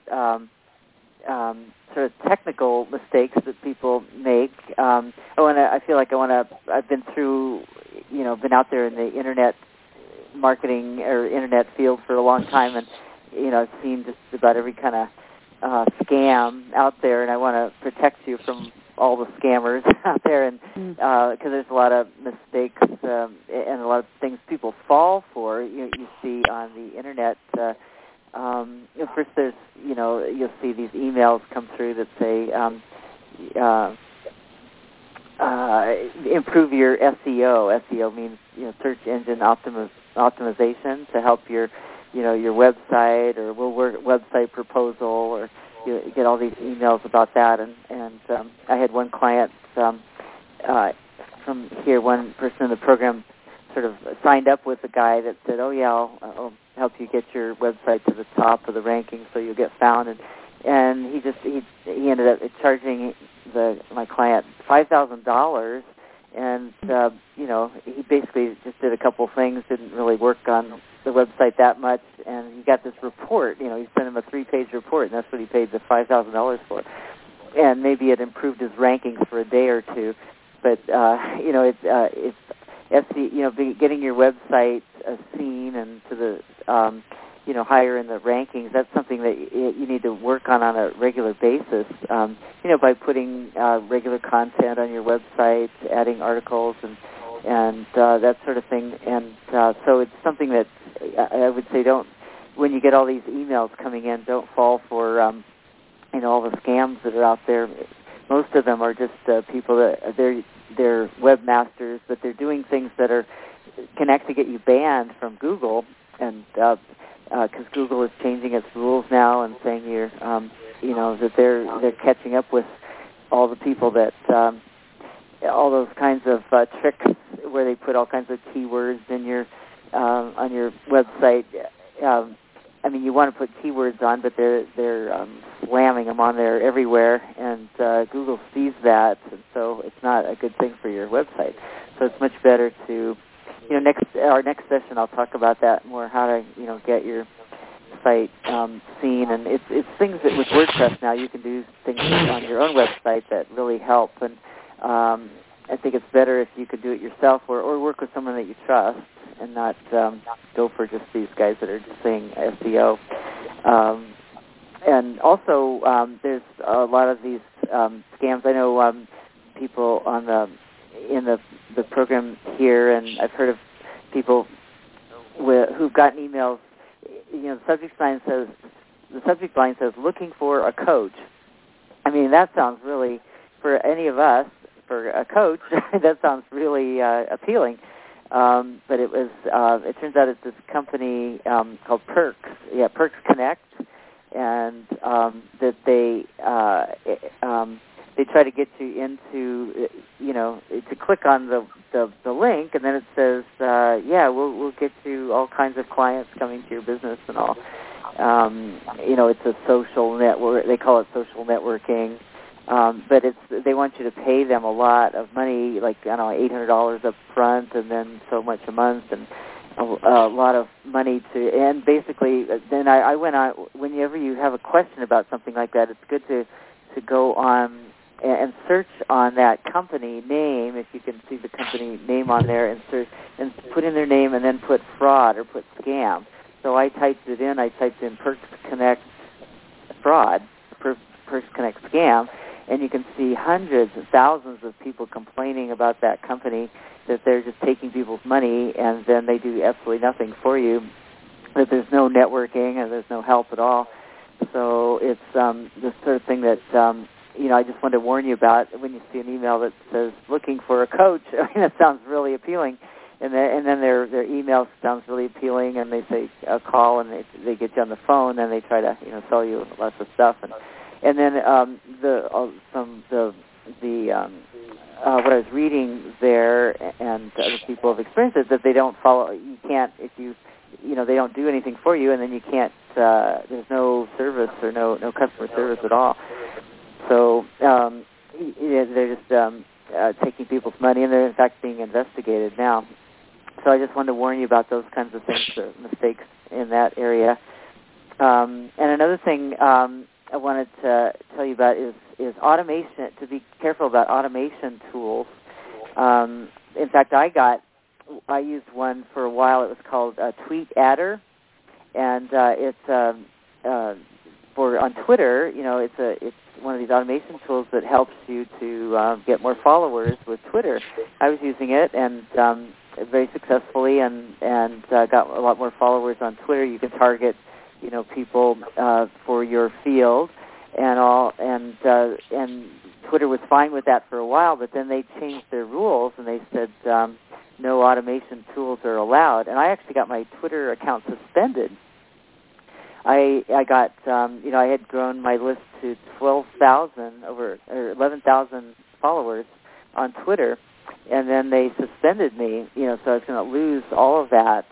sort of technical mistakes that people make. I've been through, been out there in the internet marketing or internet field for a long time, and I've seen just about every kind of scam out there, and I want to protect you from all the scammers out there, and because there's a lot of mistakes and a lot of things people fall for. You see on the internet. First, there's you'll see these emails come through that say improve your SEO. SEO means search engine optimization to help your your website, or website proposal, or you get all these emails about that. And I had one client from here, one person in the program sort of signed up with a guy that said, oh yeah, I'll help you get your website to the top of the rankings so you'll get found. And he ended up charging my client $5,000, and he basically just did a couple things, didn't really work on the website that much, and he got this report. He sent him a 3-page report, and that's what he paid the $5,000 for. And maybe it improved his rankings for a day or two, but it's getting your website seen and to the higher in the rankings. That's something that you need to work on a regular basis. By putting regular content on your website, adding articles and that sort of thing. And so it's something that I would say when you get all these emails coming in, don't fall for all the scams that are out there. Most of them are just people that they're webmasters, but they're doing things that are can actually get you banned from Google, and because Google is changing its rules now and saying you're, that they're catching up with all the people that all those kinds of tricks where they put all kinds of keywords in your on your website. I mean, you want to put keywords on, but they're slamming them on there everywhere, and Google sees that, and so it's not a good thing for your website. So it's much better to, our next session I'll talk about that more, how to get your site seen, and it's things that with WordPress now you can do things on your own website that really help, and I think it's better if you could do it yourself or work with someone that you trust and not go for just these guys that are just saying SEO. And also, there's a lot of these scams. I know people in the program here, and I've heard of people who've gotten emails. The subject line says looking for a coach. I mean, that sounds really, for any of us, for a coach, that sounds really appealing. But it was. It turns out it's this company called Perks. Yeah, Perks Connect, and that they try to get you into, to click on the link, and then it says, we'll get you all kinds of clients coming to your business and all. It's a social network. They call it social networking. But they want you to pay them a lot of money, like, $800 up front and then so much a month, and a lot of money and basically then I went on, whenever you have a question about something like that, it's good to go on and search on that company name, if you can see the company name on there, and search and put in their name and then put fraud or put scam. So I typed in Perks Connect fraud, Perks Connect scam, and you can see hundreds of thousands of people complaining about that company, that they're just taking people's money and then they do absolutely nothing for you, that there's no networking and there's no help at all. So it's the sort of thing that, I just wanted to warn you about when you see an email that says looking for a coach. I mean, that sounds really appealing. And then their email sounds really appealing, and they say call, and they get you on the phone, and they try to sell you lots of stuff, and then what I was reading there, and other people have experienced it, that they don't follow. You can't, if you they don't do anything for you, and then you can't. There's no service or no customer service at all. So they're just taking people's money, and they're in fact being investigated now. So I just wanted to warn you about those kinds of things, the mistakes in that area. And another thing I wanted to tell you about is automation, to be careful about automation tools. In fact, I used one for a while. It was called TweetAdder, and it's for on Twitter. It's one of these automation tools that helps you to get more followers with Twitter. I was using it and very successfully, and got a lot more followers on Twitter. You can target people for your field and all, and Twitter was fine with that for a while, but then they changed their rules and they said no automation tools are allowed, and I actually got my Twitter account suspended. I got I had grown my list to 11,000 followers on Twitter, and then they suspended me. So I was going to lose all of that,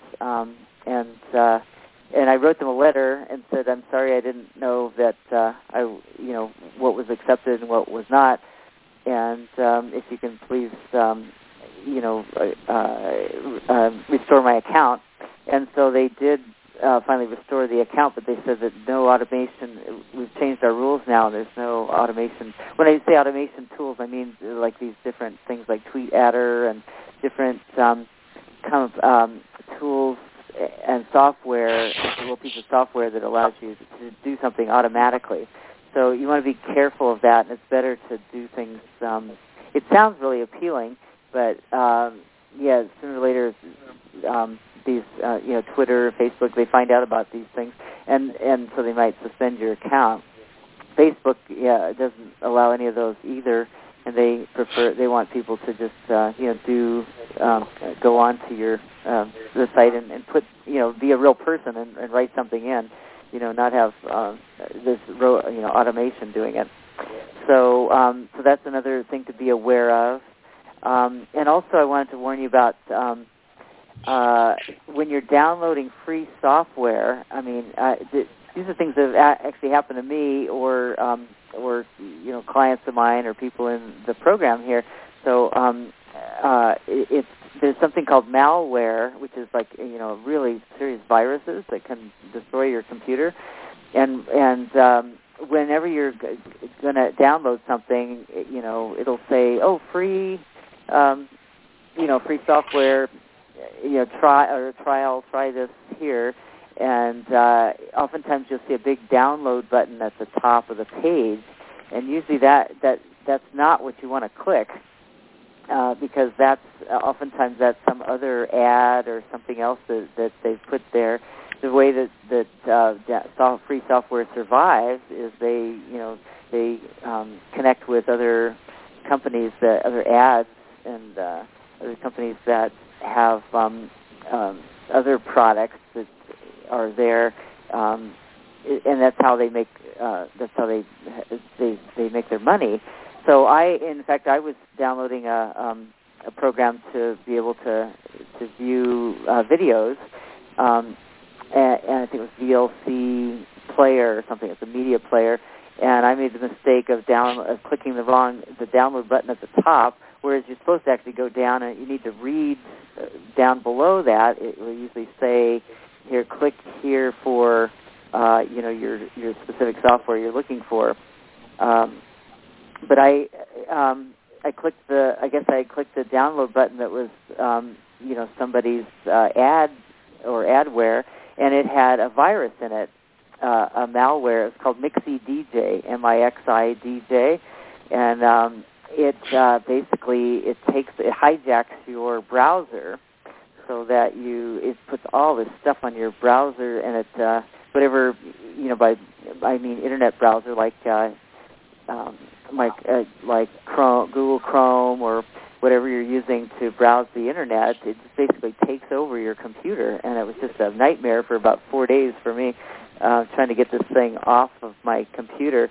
and I wrote them a letter and said, I'm sorry, I didn't know that what was accepted and what was not, and if you can please restore my account. And so they did finally restore the account, but they said that no automation. We've changed our rules now. There's no automation. When I say automation tools, I mean like these different things like TweetAdder and different tools and software, a little piece of software that allows you to do something automatically. So you want to be careful of that, and it's better to do things. It sounds really appealing, but sooner or later, these Twitter, Facebook, they find out about these things, and so they might suspend your account. Facebook, it doesn't allow any of those either. and they want people to just go on to your the site and put be a real person and write something in, not have this automation doing it. So so that's another thing to be aware of. And also I wanted to warn you about when you're downloading free software. I mean, these are things that have actually happened to me or clients of mine or people in the program here. So there's something called malware, which is like really serious viruses that can destroy your computer. And whenever you're going to download something, it'll say, free, free software. Try this here. And oftentimes you'll see a big download button at the top of the page, and usually that's not what you want to click, because that's oftentimes that's some other ad or something else that they've put there. The way that free software survives is they connect with other companies, other ads, and other companies that have other products that are there, and that's how they make they make their money. So I was downloading a program to be able to view videos, and I think it was VLC Player or something. It's a media player, and I made the mistake of clicking the download button at the top, whereas you're supposed to actually go down and you need to read down below that. It will usually say, here, click here for your specific software you're looking for. But I clicked I clicked the download button that was somebody's ad or adware, and it had a virus in it, a malware. It's called MixiDJ, MIXIDJ, and it hijacks your browser, so that it puts all this stuff on your browser, and it whatever I mean internet browser like Chrome, Google Chrome, or whatever you're using to browse the internet. It just basically takes over your computer, and it was just a nightmare for about 4 days for me trying to get this thing off of my computer.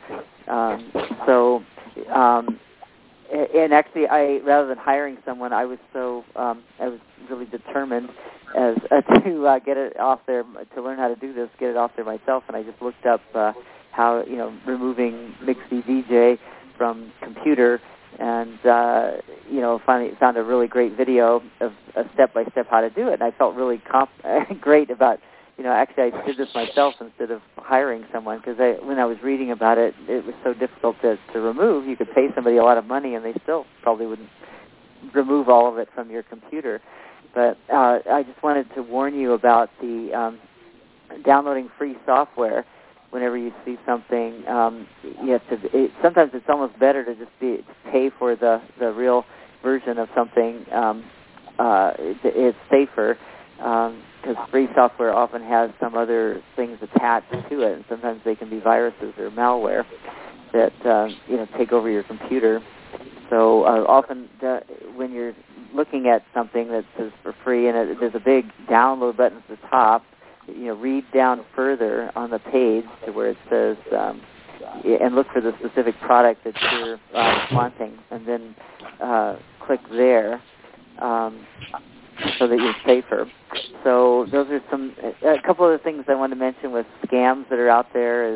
And actually, rather than hiring someone, I was really determined to get it off there, to learn how to do this, get it off there myself. And I just looked up how removing MixiDJ from computer, and finally found a really great video of a step-by-step how to do it. And I felt really great about. Actually I did this myself instead of hiring someone, because when I was reading about it, it was so difficult to remove. You could pay somebody a lot of money and they still probably wouldn't remove all of it from your computer. But I just wanted to warn you about the downloading free software. Whenever you see something, sometimes it's almost better to just pay for the real version of something. It's safer. Because free software often has some other things attached to it, and sometimes they can be viruses or malware that take over your computer. So often when you're looking at something that says for free, and there's a big download button at the top, read down further on the page to where it says, and look for the specific product that you're wanting, and then click there. So that you're safer. So those are a couple of the things I wanted to mention with scams that are out there is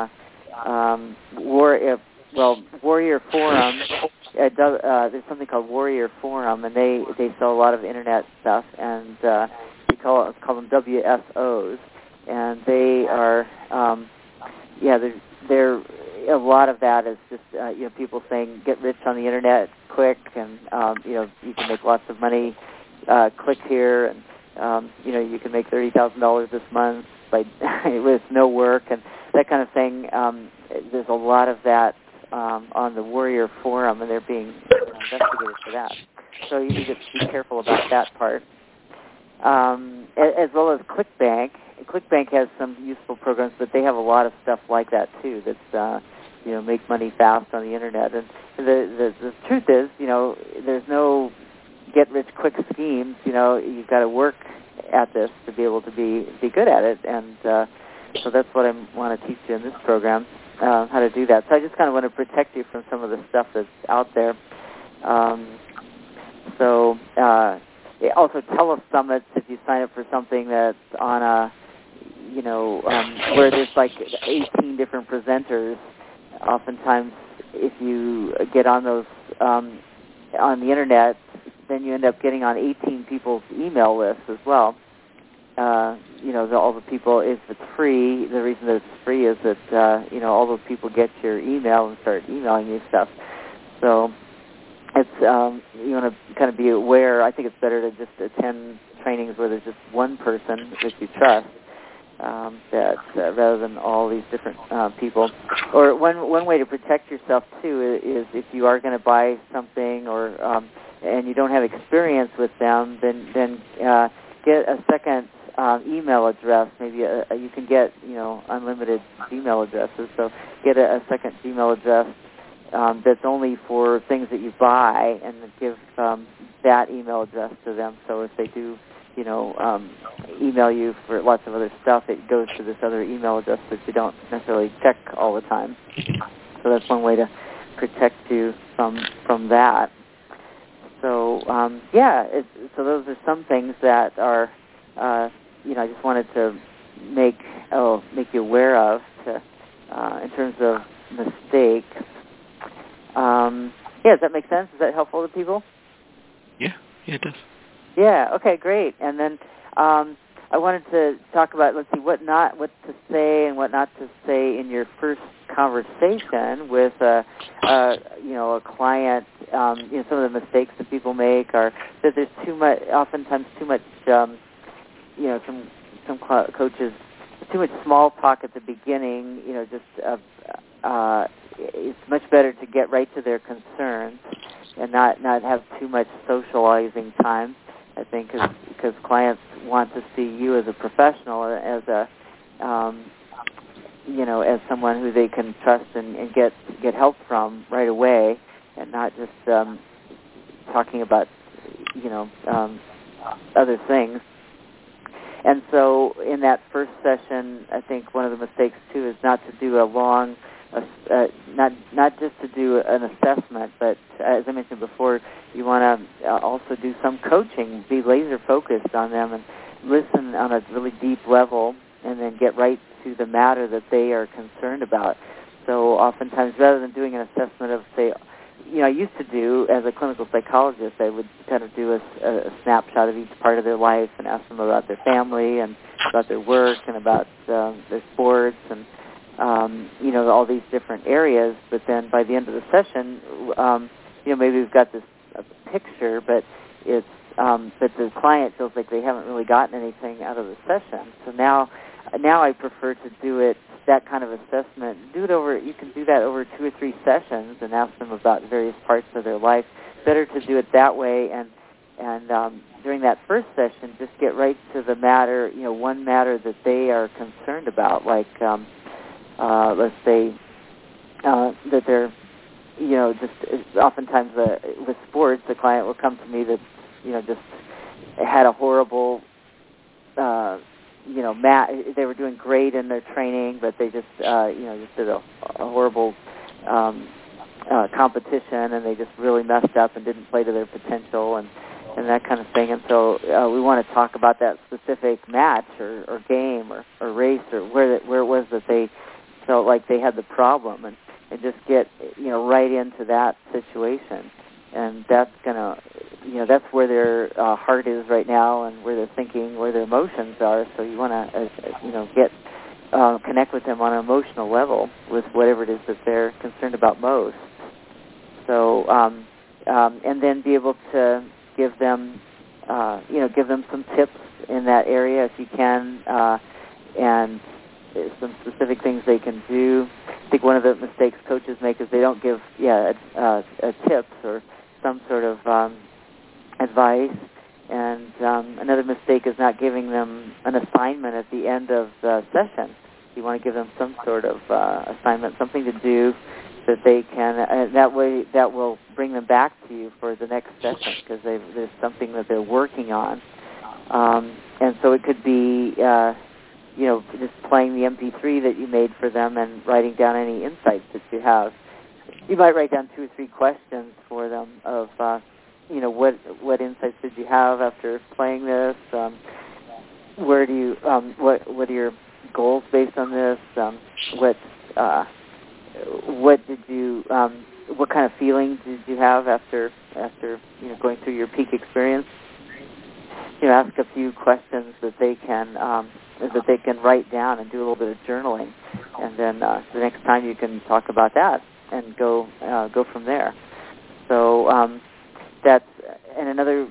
Warrior Forum. There's something called Warrior Forum, and they sell a lot of internet stuff, and we call them WSOs, and they are they're a lot of that is just people saying get rich on the internet quick, and you can make lots of money. Click here, and you can make $30,000 this month with no work and that kind of thing. There's a lot of that on the Warrior Forum, and they're being investigated for that. So you need to be careful about that part, as well as ClickBank. ClickBank has some useful programs, but they have a lot of stuff like that too. That's make money fast on the internet. And the truth is, there's no get-rich-quick schemes. You've got to work at this to be able to be good at it. And so that's what I want to teach you in this program, how to do that. So I just kind of want to protect you from some of the stuff that's out there. Also telesummits, if you sign up for something that's on a, where there's like 18 different presenters, oftentimes if you get on those on the internet, then you end up getting on 18 people's email lists as well. All the people, if it's free, the reason that it's free is that, all those people get your email and start emailing you stuff. So it's, you want to kind of be aware. I think it's better to just attend trainings where there's just one person that you trust, rather than all these different people. Or one way to protect yourself, too, is if you are going to buy something or and you don't have experience with them, then get a second email address. Maybe you can get unlimited email addresses. So get a second email address that's only for things that you buy, and give that email address to them. So if they do email you for lots of other stuff, it goes to this other email address that you don't necessarily check all the time. So that's one way to protect you from that. So so those are some things that are I just wanted to make you aware of in terms of mistakes. Does that make sense? Is that helpful to people? Yeah, it does. Yeah. Okay. Great. And then I wanted to talk about, what to say and what not to say in your first conversation with a client. Some of the mistakes that people make are that there's oftentimes too much. Some coaches, too much small talk at the beginning. It's much better to get right to their concerns and not have too much socializing time. I think because clients want to see you as a professional, as a as someone who they can trust and get help from right away, and not just talking about other things. And so in that first session, I think one of the mistakes too is not to do a long, not just to do an assessment, but as I mentioned before, you want to also do some coaching, be laser focused on them and listen on a really deep level, and then get right to the matter that they are concerned about. So oftentimes, rather than doing an assessment of, say, I used to do, as a clinical psychologist, I would kind of do a snapshot of each part of their life and ask them about their family and about their work and about their sports and, all these different areas. But then by the end of the session, maybe we've got this picture, but it's but the client feels like they haven't really gotten anything out of the session. So now I prefer to do that kind of assessment. You can do that over 2 or 3 sessions and ask them about various parts of their life. Better to do it that way, and during that first session, just get right to the matter. One matter that they are concerned about, like let's say that they're, just oftentimes with sports, the client will come to me that just had a horrible. They were doing great in their training, but they just did a horrible competition, and they just really messed up and didn't play to their potential, and that kind of thing. And so we want to talk about that specific match or game or race or where it was that they felt like they had the problem, and just get right into that situation. And that's that's where their heart is right now, and where they're thinking, where their emotions are. So you want to, connect with them on an emotional level with whatever it is that they're concerned about most. So, and then be able to give them some tips in that area if you can, and some specific things they can do. I think one of the mistakes coaches make is they don't give tips or some sort of advice, and another mistake is not giving them an assignment at the end of the session. You want to give them some sort of assignment, something to do that they can, that way that will bring them back to you for the next session because there's something that they're working on. And so it could be, just playing the MP3 that you made for them and writing down any insights that you have. You might write down 2 or 3 questions for them of, what insights did you have after playing this? Where do you, what are your goals based on this? What did you, what kind of feelings did you have after going through your peak experience? Ask a few questions that they can write down and do a little bit of journaling, and then the next time you can talk about that and go from there. So that's and another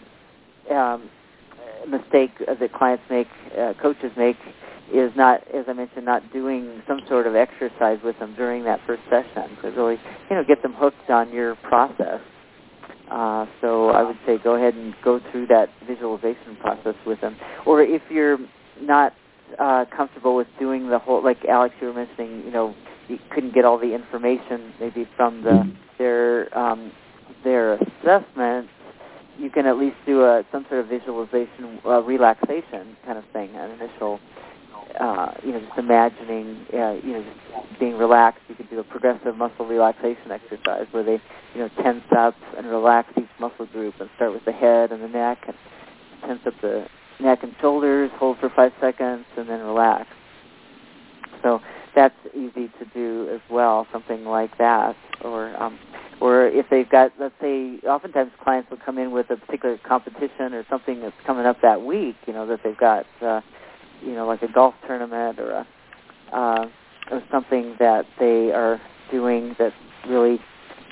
mistake that clients make, coaches make, is not, as I mentioned, not doing some sort of exercise with them during that first session to really, get them hooked on your process. So I would say go ahead and go through that visualization process with them. Or if you're not comfortable with doing the whole, like Alex, you were mentioning, you couldn't get all the information maybe from their assessment, you can at least do some sort of visualization, relaxation kind of thing, an initial, just imagining, just being relaxed. You could do a progressive muscle relaxation exercise where they, tense up and relax each muscle group and start with the head and the neck and tense up the neck and shoulders, hold for 5 seconds, and then relax. So that's easy to do as well, something like that. Or if they've got, let's say, oftentimes clients will come in with a particular competition or something that's coming up that week, that they've got, like a golf tournament or something that they are doing that's really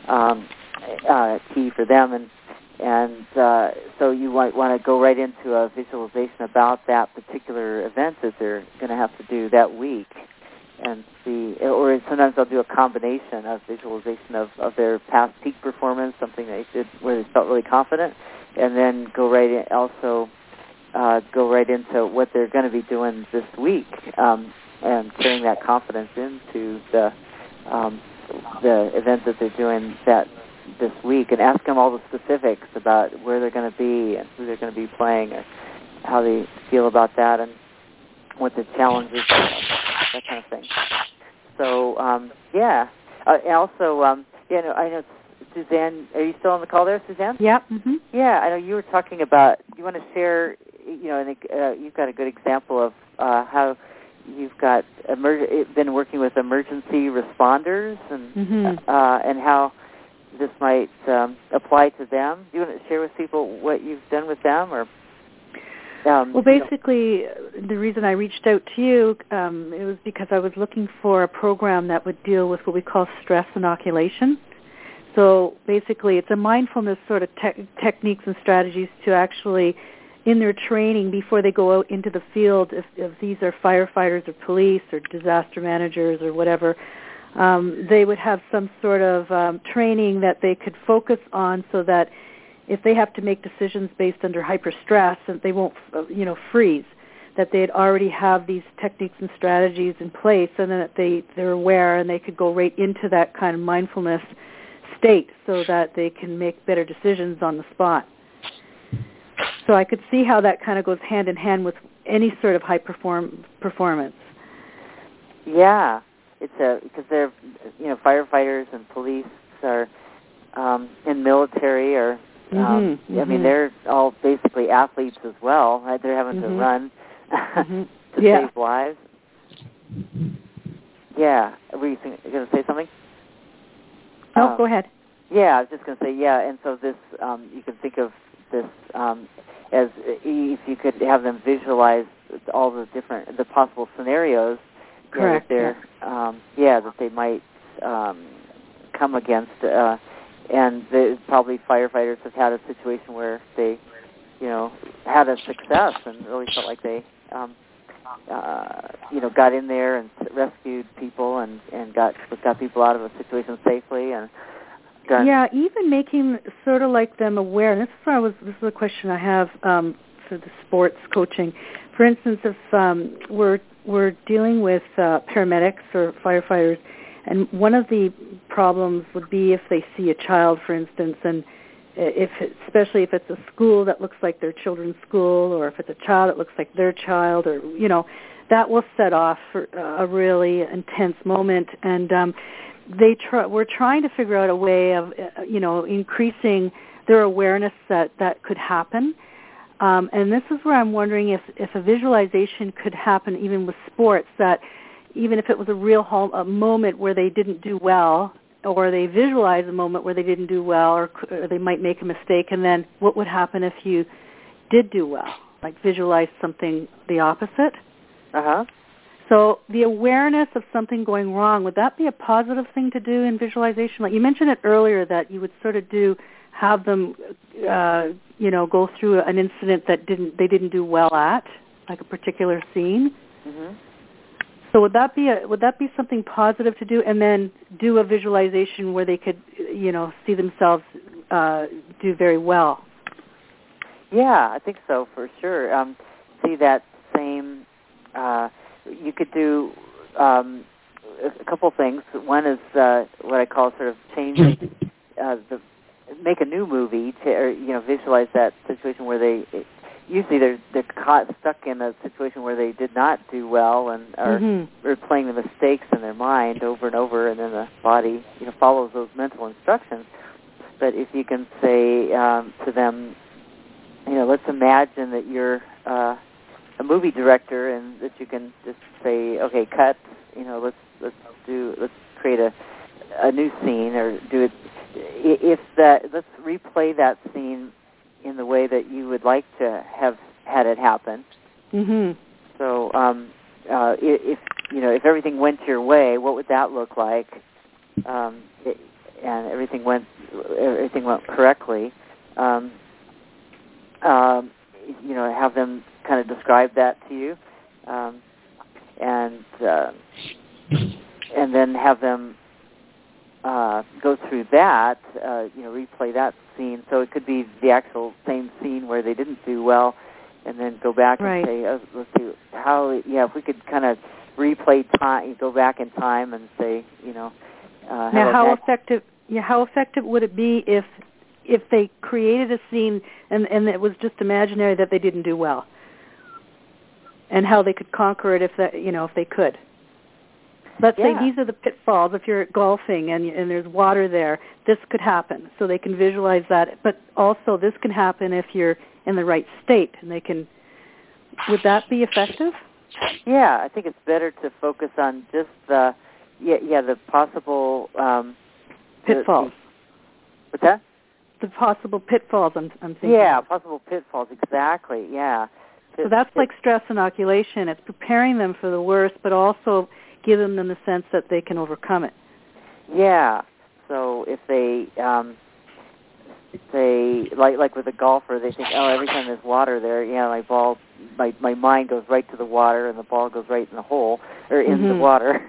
key for them, and so you might want to go right into a visualization about that particular event that they're going to have to do that week, and see. Or sometimes I'll do a combination of visualization of their past peak performance, something they did where they felt really confident, and then go right in, also go right into what they're going to be doing this week, and carrying that confidence into the event that they're doing this week, and ask them all the specifics about where they're going to be and who they're going to be playing and how they feel about that and what the challenges are, that kind of thing. So, and also, I know, Suzanne, are you still on the call there, Suzanne? Yep. Mm-hmm. Yeah, I know you were talking about, you want to share, I think you've got a good example of how you've got been working with emergency responders and and how this might apply to them. Do you want to share with people what you've done with them? Or well, basically, the reason I reached out to you, it was because I was looking for a program that would deal with what we call stress inoculation. So basically, it's a mindfulness sort of techniques and strategies to actually, in their training before they go out into the field, if these are firefighters or police or disaster managers or whatever, they would have some sort of training that they could focus on so that if they have to make decisions based under hyper stress, that they won't, freeze, that they'd already have these techniques and strategies in place, and then that they're aware and they could go right into that kind of mindfulness state so that they can make better decisions on the spot. So I could see how that kind of goes hand in hand with any sort of high performance. Yeah, it's because they're firefighters and police are in military or I mean they're all basically athletes as well. Right? They're having to run to save lives. Yeah, were you going to say something? No, go ahead. Yeah, I was just going to say and so this you can think of this as if you could have them visualize all the possible scenarios. Correct. That that they might come against, and probably firefighters have had a situation where they, had a success and really felt like they, got in there and rescued people and got people out of a situation safely and. Done. Yeah, even making sort of like them aware. And this is a question I have for the sports coaching. For instance, if we're dealing with paramedics or firefighters, and one of the problems would be if they see a child, for instance, and especially if it's a school that looks like their children's school, or if it's a child that looks like their child, or that will set off for a really intense moment. And we're trying to figure out a way of increasing their awareness that could happen. And this is where I'm wondering if a visualization could happen even with sports, that even if it was a moment where they didn't do well, or they visualize a moment where they didn't do well, or they might make a mistake, and then what would happen if you did do well, like visualize something the opposite? Uh-huh. So the awareness of something going wrong, would that be a positive thing to do in visualization? Like you mentioned it earlier, that you would sort of have them, go through an incident that they didn't do well at, like a particular scene. Mm-hmm. So would that be something positive to do, and then do a visualization where they could, see themselves do very well? Yeah, I think so, for sure. See that same. You could do a couple things. One is what I call sort of changing make a new movie to, visualize that situation where they usually they're stuck in a situation where they did not do well and are replaying the mistakes in their mind over and over, and then the body follows those mental instructions. But if you can say to them, let's imagine that you're a movie director, and that you can just say, okay, cut. Let's create a new scene, or do it. Let's replay that scene in the way that you would like to have had it happen. Mm-hmm. So, if everything went your way, what would that look like? And everything went correctly. Have them kind of describe that to you, and then have them go through that, replay that scene. So it could be the actual same scene where they didn't do well, and then go back and say, let's see if we could kind of replay time, go back in time and say, how effective would it be if they created a scene and it was just imaginary that they didn't do well, and how they could conquer it if they could? Let's say these are the pitfalls. If you're golfing and there's water there, this could happen. So they can visualize that. But also this can happen if you're in the right state, and they can. Would that be effective? Yeah, I think it's better to focus on just the possible pitfalls. What's that? The possible pitfalls. I'm thinking. Yeah, possible pitfalls. Exactly. Yeah. So that's like stress inoculation. It's preparing them for the worst, but also giving them the sense that they can overcome it. Yeah. So if they like with a golfer, they think, every time there's water there, my mind goes right to the water, and the ball goes right in the hole or in the water.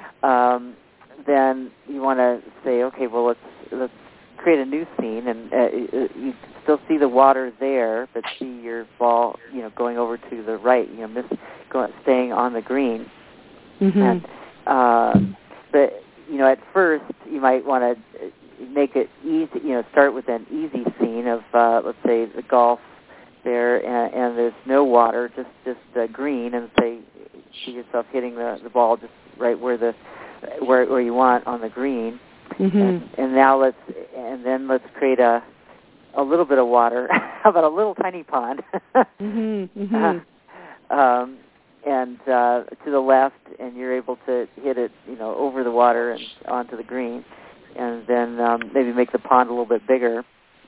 Then you want to say, okay, well, let's create a new scene, and you still see the water there, but see your ball, going over to the right, staying on the green. Mm-hmm. And, but at first you might want to make it easy. Start with an easy scene of, let's say, the golf there, and there's no water, just green, and say, see yourself hitting the ball just right where you want on the green. Mm-hmm. And now let's create a little bit of water. How about a little tiny pond? Mm-hmm. Mm-hmm. And to the left, and you're able to hit it, over the water and onto the green, and then maybe make the pond a little bit bigger.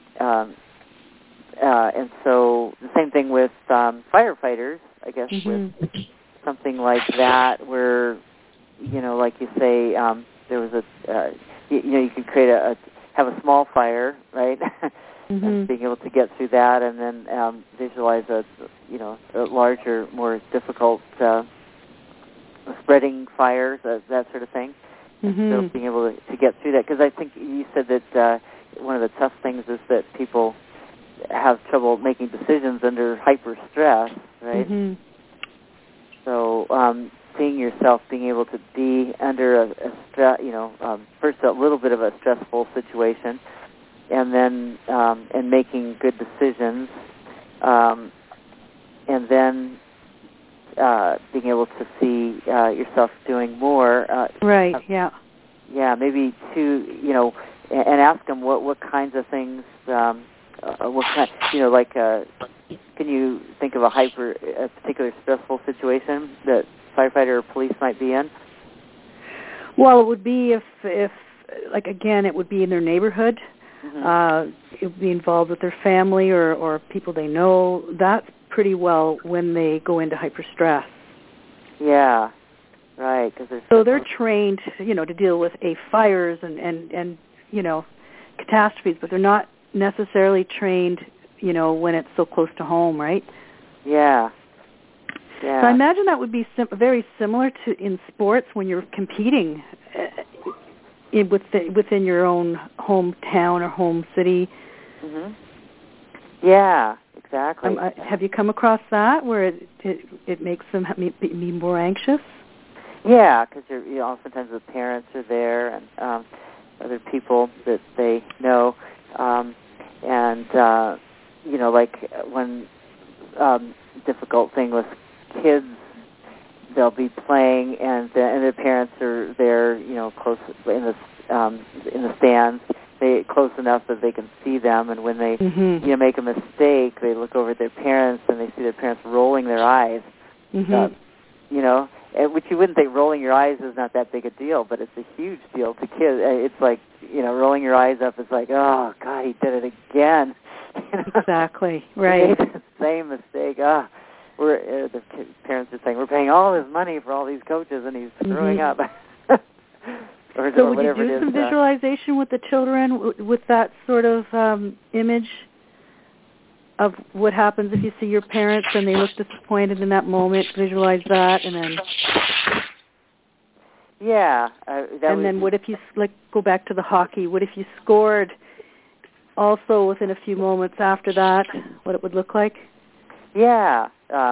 And so the same thing with firefighters, I guess, with something like that, where, like you say, there was you can have a small fire, right? And being able to get through that, and then visualize a larger, more difficult spreading fires, that sort of thing. So being able to get through that, because I think you said that one of the tough things is that people have trouble making decisions under hyper stress, right? Mm-hmm. So seeing yourself being able to be under a stress, first a little bit of a stressful situation, and then and making good decisions, and then being able to see yourself doing more. Right. Yeah. Yeah. Maybe to and ask them what kinds of things. What kind? Can you think of a particular stressful situation that firefighter or police might be in? Well, it would be if like again, it would be in their neighborhood. Mm-hmm. It would be involved with their family or people they know. That's pretty well when they go into hyperstress. Yeah, right. So they're trained, to deal with fires and catastrophes, but they're not necessarily trained, when it's so close to home, right? Yeah. Yeah. So I imagine that would be very similar to in sports when you're competing within your own hometown or home city. Mm-hmm. Yeah, exactly. Have you come across that where it makes them be more anxious? Yeah, because oftentimes the parents are there and other people that they know, and like one difficult thing with kids, they'll be playing and their parents are there, close in the stands. They close enough that they can see them, and when they make a mistake, they look over at their parents and they see their parents rolling their eyes. Which you wouldn't think rolling your eyes is not that big a deal, but it's a huge deal to kids. It's like rolling your eyes up. It's like, oh God, he did it again. Exactly right. He made the same mistake. The parents are saying we're paying all this money for all these coaches, and he's screwing up. So would you do some visualization with the children with that sort of image of what happens if you see your parents and they look disappointed in that moment? Visualize that, and then then what if you go back to the hockey? What if you scored also within a few moments after that? What it would look like? Yeah.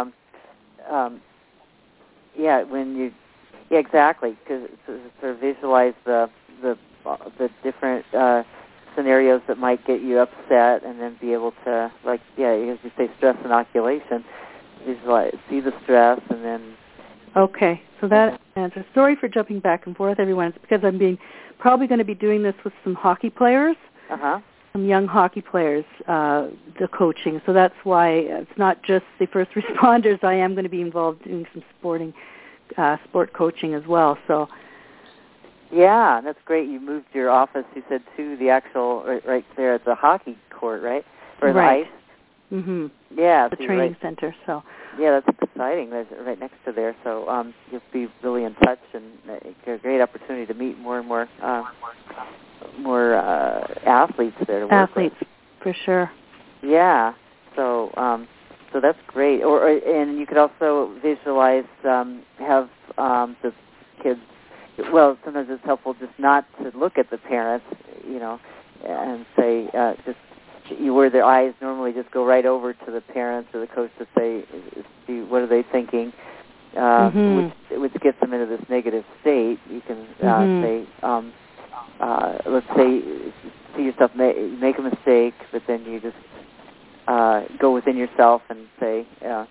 Exactly. Because to visualize the different scenarios that might get you upset, and then be able to, as you say, stress inoculation. Visualize, see the stress, and then. Okay, so that answers. Sorry for jumping back and forth, everyone. It's because I'm probably going to be doing this with some hockey players. Some young hockey players, the coaching. So that's why it's not just the first responders. I am going to be involved in some sport coaching as well. So. Yeah, that's great. You moved your office, you said, to the actual, right there at the hockey court, right? Or the ice? Mm-hmm. Yeah. The training center, so. Yeah, that's exciting. That's right next to there. So you'll be really in touch, and a great opportunity to meet more and more athletes there to work with. For sure. Yeah. So that's great. And you could also visualize, have the kids. Well, sometimes it's helpful just not to look at the parents, and say where their eyes normally just go right over to the parents or the coach to say, what are they thinking, which gets them into this negative state. You can say, let's say, see yourself make a mistake, but then you just go within yourself and say,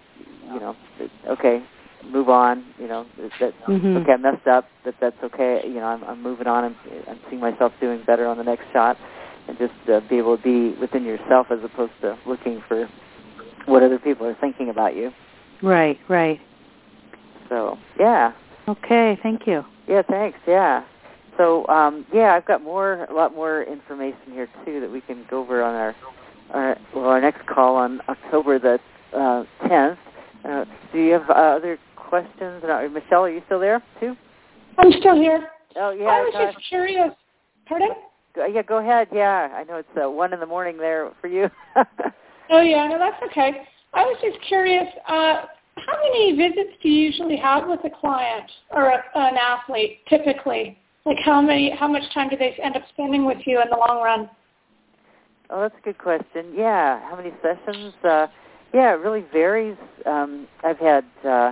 okay, move on. Okay, I messed up, but that's okay. I'm moving on. I'm seeing myself doing better on the next shot, and just be able to be within yourself as opposed to looking for what other people are thinking about you. Right. So, yeah. Okay, thank you. Yeah, thanks. Yeah. So, I've got a lot more information here too that we can go over on our next call on October the 10th. Do you have other questions? Michelle, are you still there too? I'm still here. Oh, yeah. I was just curious. Pardon? Yeah, go ahead. Yeah, I know it's 1 a.m. there for you. Oh, yeah, no, that's okay. I was just curious, how many visits do you usually have with a client or an athlete, typically? Like how much time do they end up spending with you in the long run? Oh, that's a good question. Yeah, how many sessions? Yeah, it really varies. I've had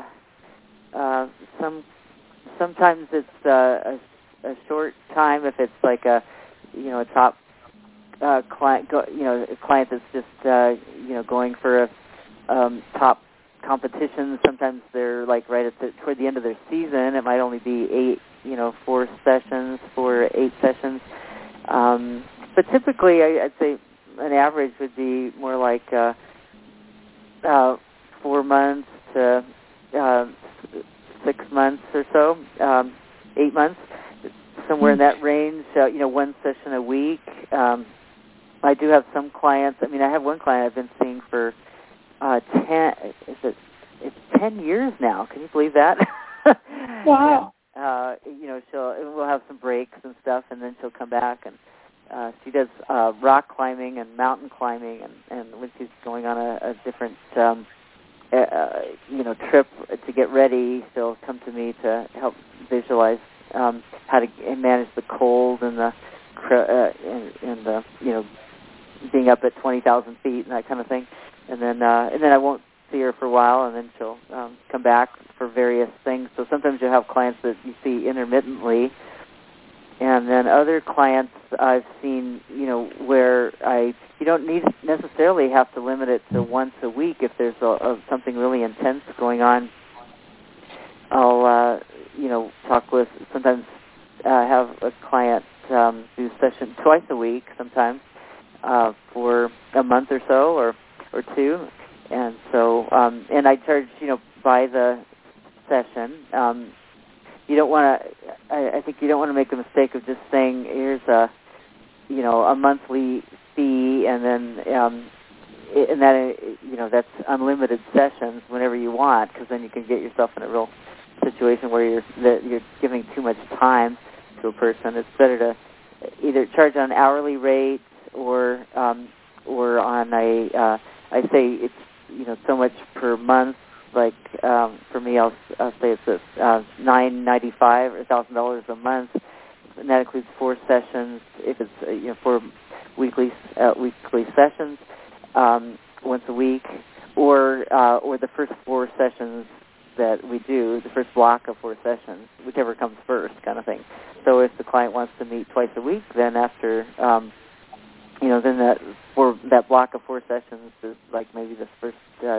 sometimes it's a short time if it's like a top client, a client that's just going for a top competition. Sometimes they're like right at toward the end of their season. It might only be 4 sessions, 4 or 8 sessions. But typically, I'd say an average would be more like 4 months to 6 months or so, 8 months, somewhere in that range. 1 session a week. I do have some clients. I mean, I have one client I've been seeing for 10 years now. Can you believe that? Wow. We'll have some breaks and stuff, and then she'll come back, and she does rock climbing and mountain climbing, and when she's going on a different trip to get ready, she'll come to me to help visualize how to manage the cold and the being up at 20,000 feet and that kind of thing, and then I won't see her for a while, and then she'll come back for various things. So sometimes you'll have clients that you see intermittently, and then other clients I've seen, where you don't necessarily have to limit it to once a week. If there's something really intense going on, I'll talk with, sometimes have a client do session twice a week sometimes for a month or so or 2. And so, and I charge, by the session. You don't want to. I think you don't want to make the mistake of just saying, "Here's a monthly fee," and then and that that's unlimited sessions whenever you want, because then you can get yourself in a real situation where you're giving too much time to a person. It's better to either charge on hourly rate or on a. I say it's so much per month. Like for me, I'll say it's $995 or $1,000 a month, and that includes 4 sessions. If it's 4 weekly sessions once a week, or the first 4 sessions that we do, the first block of 4 sessions, whichever comes first, kind of thing. So if the client wants to meet twice a week, then after then that block of 4 sessions is like maybe the first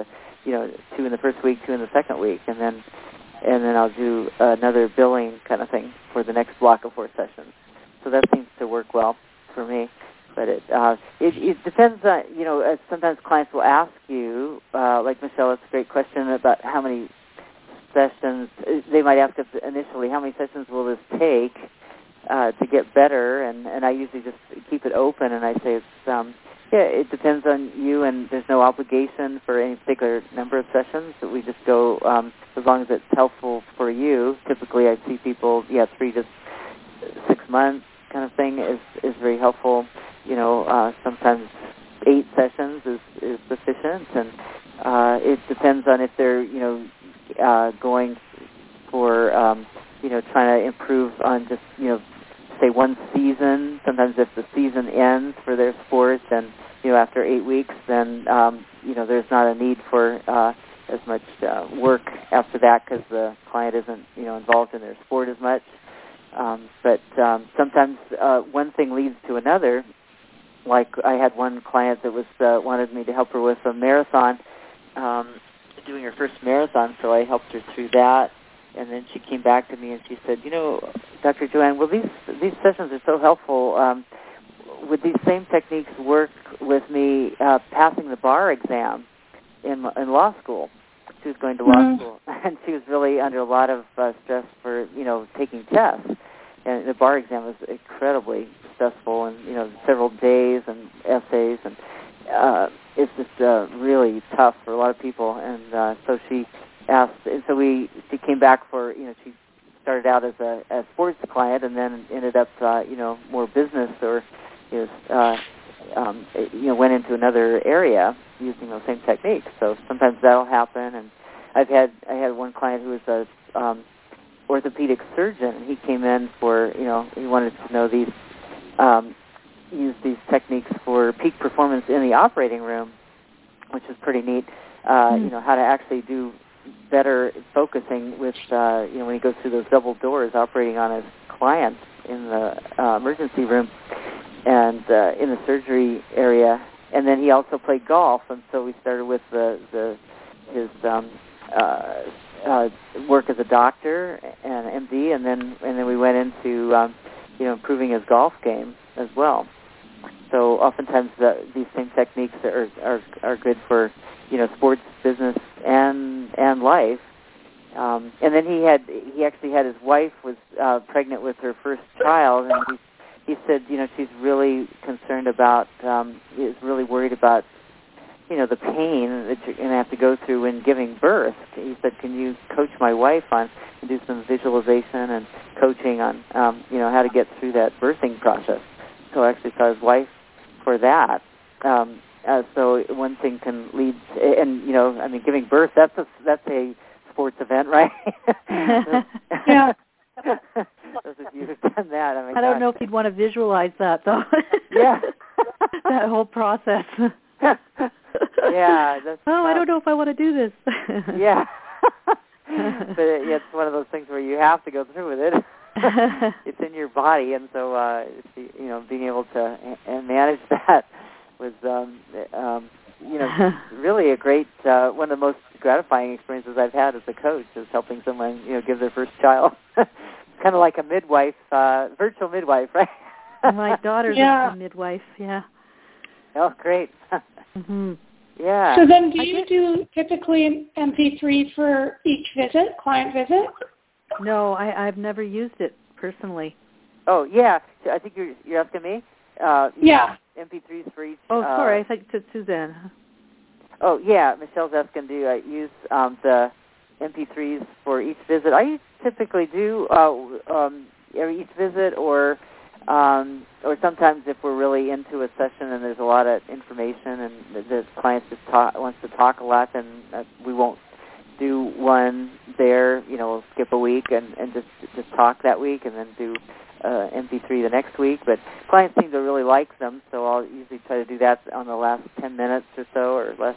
2 in the first week, 2 in the second week, and then I'll do another billing kind of thing for the next block of 4 sessions. So that seems to work well for me. But it depends on, sometimes clients will ask you, like Michelle, it's a great question about how many sessions. They might ask us initially, how many sessions will this take to get better? And I usually just keep it open, and I say it's, it depends on you, and there's no obligation for any particular number of sessions. But we just go as long as it's helpful for you. Typically, I see people, 3 to 6 months kind of thing is very helpful. Sometimes 8 sessions is sufficient, and it depends on if they're going for trying to improve on just say 1 season. Sometimes if the season ends for their sport, then after 8 weeks, then there's not a need for as much work after that, because the client isn't involved in their sport as much. But sometimes one thing leads to another. Like I had one client that was wanted me to help her with a marathon, doing her first marathon, so I helped her through that. And then she came back to me and she said, Dr. Joanne, well, these sessions are so helpful. Would these same techniques work with me passing the bar exam in law school? She was going to law school, and she was really under a lot of stress for, taking tests. And the bar exam was incredibly stressful, and, several days and essays, and it's just really tough for a lot of people. And so she asked, and so she came back for, she started out as a sports client, and then ended up, more business, or went into another area using those same techniques. So sometimes that'll happen. And I had one client who was a orthopedic surgeon, and he came in for, he wanted to know these use these techniques for peak performance in the operating room, which is pretty neat. You know, how to actually do better focusing with, you know, when he goes through those double doors operating on his clients in the emergency room and in the surgery area. And then he also played golf, and so we started with his work as a doctor and MD, and then we went into you know, improving his golf game as well. So oftentimes these same techniques are good for, you know, sports, business, and life. And then he actually had his wife was pregnant with her first child, and he said, you know, she's really concerned about, is really worried about, you know, the pain that you're going to have to go through when giving birth. He said, can you coach my wife on, and do some visualization and coaching on, you know, how to get through that birthing process. So I actually saw his wife for that. So one thing can lead, and, you know, I mean, giving birth, that's a sports event, right? Yeah. Those of you who've done that, I mean, I don't know if you'd want to visualize that, though. Yeah. That whole process. Yeah. I don't know if I want to do this. Yeah. But it's one of those things where you have to go through with it. It's in your body, and so you know, being able to and manage that was you know, really a great one of the most gratifying experiences I've had as a coach, is helping someone, you know, give their first child. Kind of like a midwife, virtual midwife, right? My daughter's a midwife. Yeah. Oh, great. Mm-hmm. Yeah. So then do you do typically an MP3 for each visit, client visit? No, I've never used it personally. Oh, yeah. I think you're asking me? Yeah. MP3s for each. Oh, sorry. I thought you said Suzanne. Oh, yeah. Michelle's asking, do I use the MP3s for each visit? I typically do every each visit, or sometimes if we're really into a session and there's a lot of information and the client just wants to talk a lot, then we won't do one there. You know, we'll skip a week and just talk that week, and then do MP3 the next week. But clients seem to really like them, so I'll usually try to do that on the last 10 minutes or so, or less,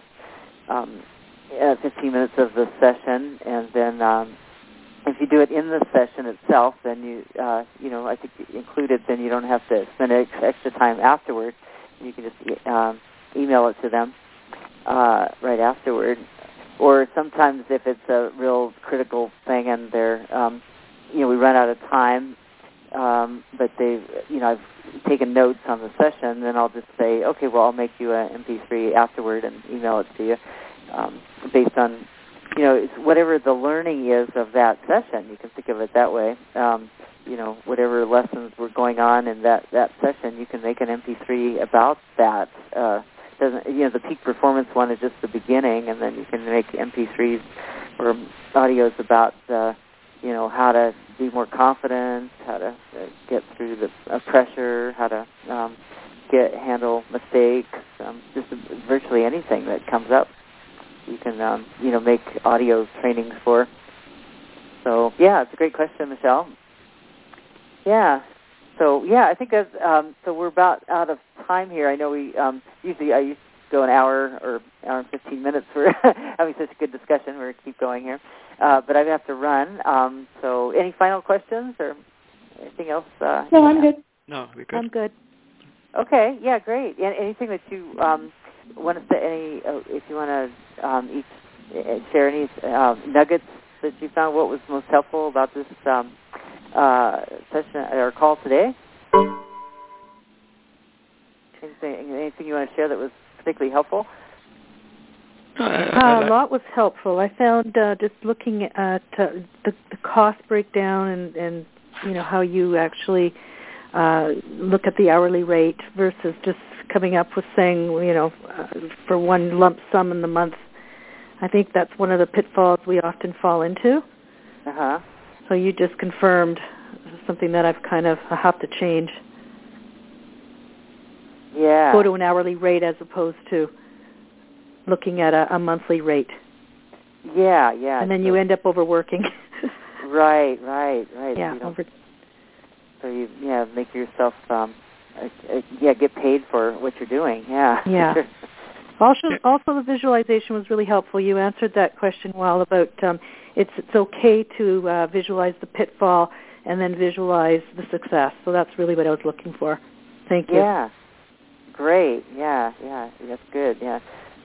15 minutes of the session. And then if you do it in the session itself, then you know, I think included, then you don't have to spend extra time afterward. You can just email it to them right afterward. Or sometimes if it's a real critical thing and they're, you know, we run out of time, but you know, I've taken notes on the session, then I'll just say, okay, well, I'll make you an MP3 afterward and email it to you, based on, you know, it's whatever the learning is of that session. You can think of it that way. You know, whatever lessons were going on in that session, you can make an MP3 about that. You know, the peak performance one is just the beginning, and then you can make MP3s or audios about, you know, how to be more confident, how to get through the pressure, how to handle mistakes, just virtually anything that comes up. You can, you know, make audio trainings for. So, yeah, it's a great question, Michelle. Yeah. So, yeah, I think that's, so we're about out of time here. I know we, usually I used to go an hour or hour and 15 minutes for having such a good discussion. We're going to keep going here. But I have to run. So any final questions or anything else? No, I'm good. No, we're good. I'm good. Okay, yeah, great. And anything that you want to say, if you want to share any nuggets that you found, what was most helpful about this session or call today? Anything you want to share that was particularly helpful? A lot was helpful. I found just looking at the cost breakdown and you know, how you actually look at the hourly rate versus just coming up with saying, you know, for one lump sum in the month. I think that's one of the pitfalls we often fall into. Uh-huh. So you just confirmed something that I have to change. Yeah. Go to an hourly rate as opposed to looking at a monthly rate. Yeah, yeah. And then you end up overworking. Right. Yeah. So you make yourself get paid for what you're doing. Yeah. Yeah. Sure. Also, the visualization was really helpful. You answered that question well about it's okay to visualize the pitfall and then visualize the success. So that's really what I was looking for. Thank you. Yeah. Great. Yeah. That's good. Yeah.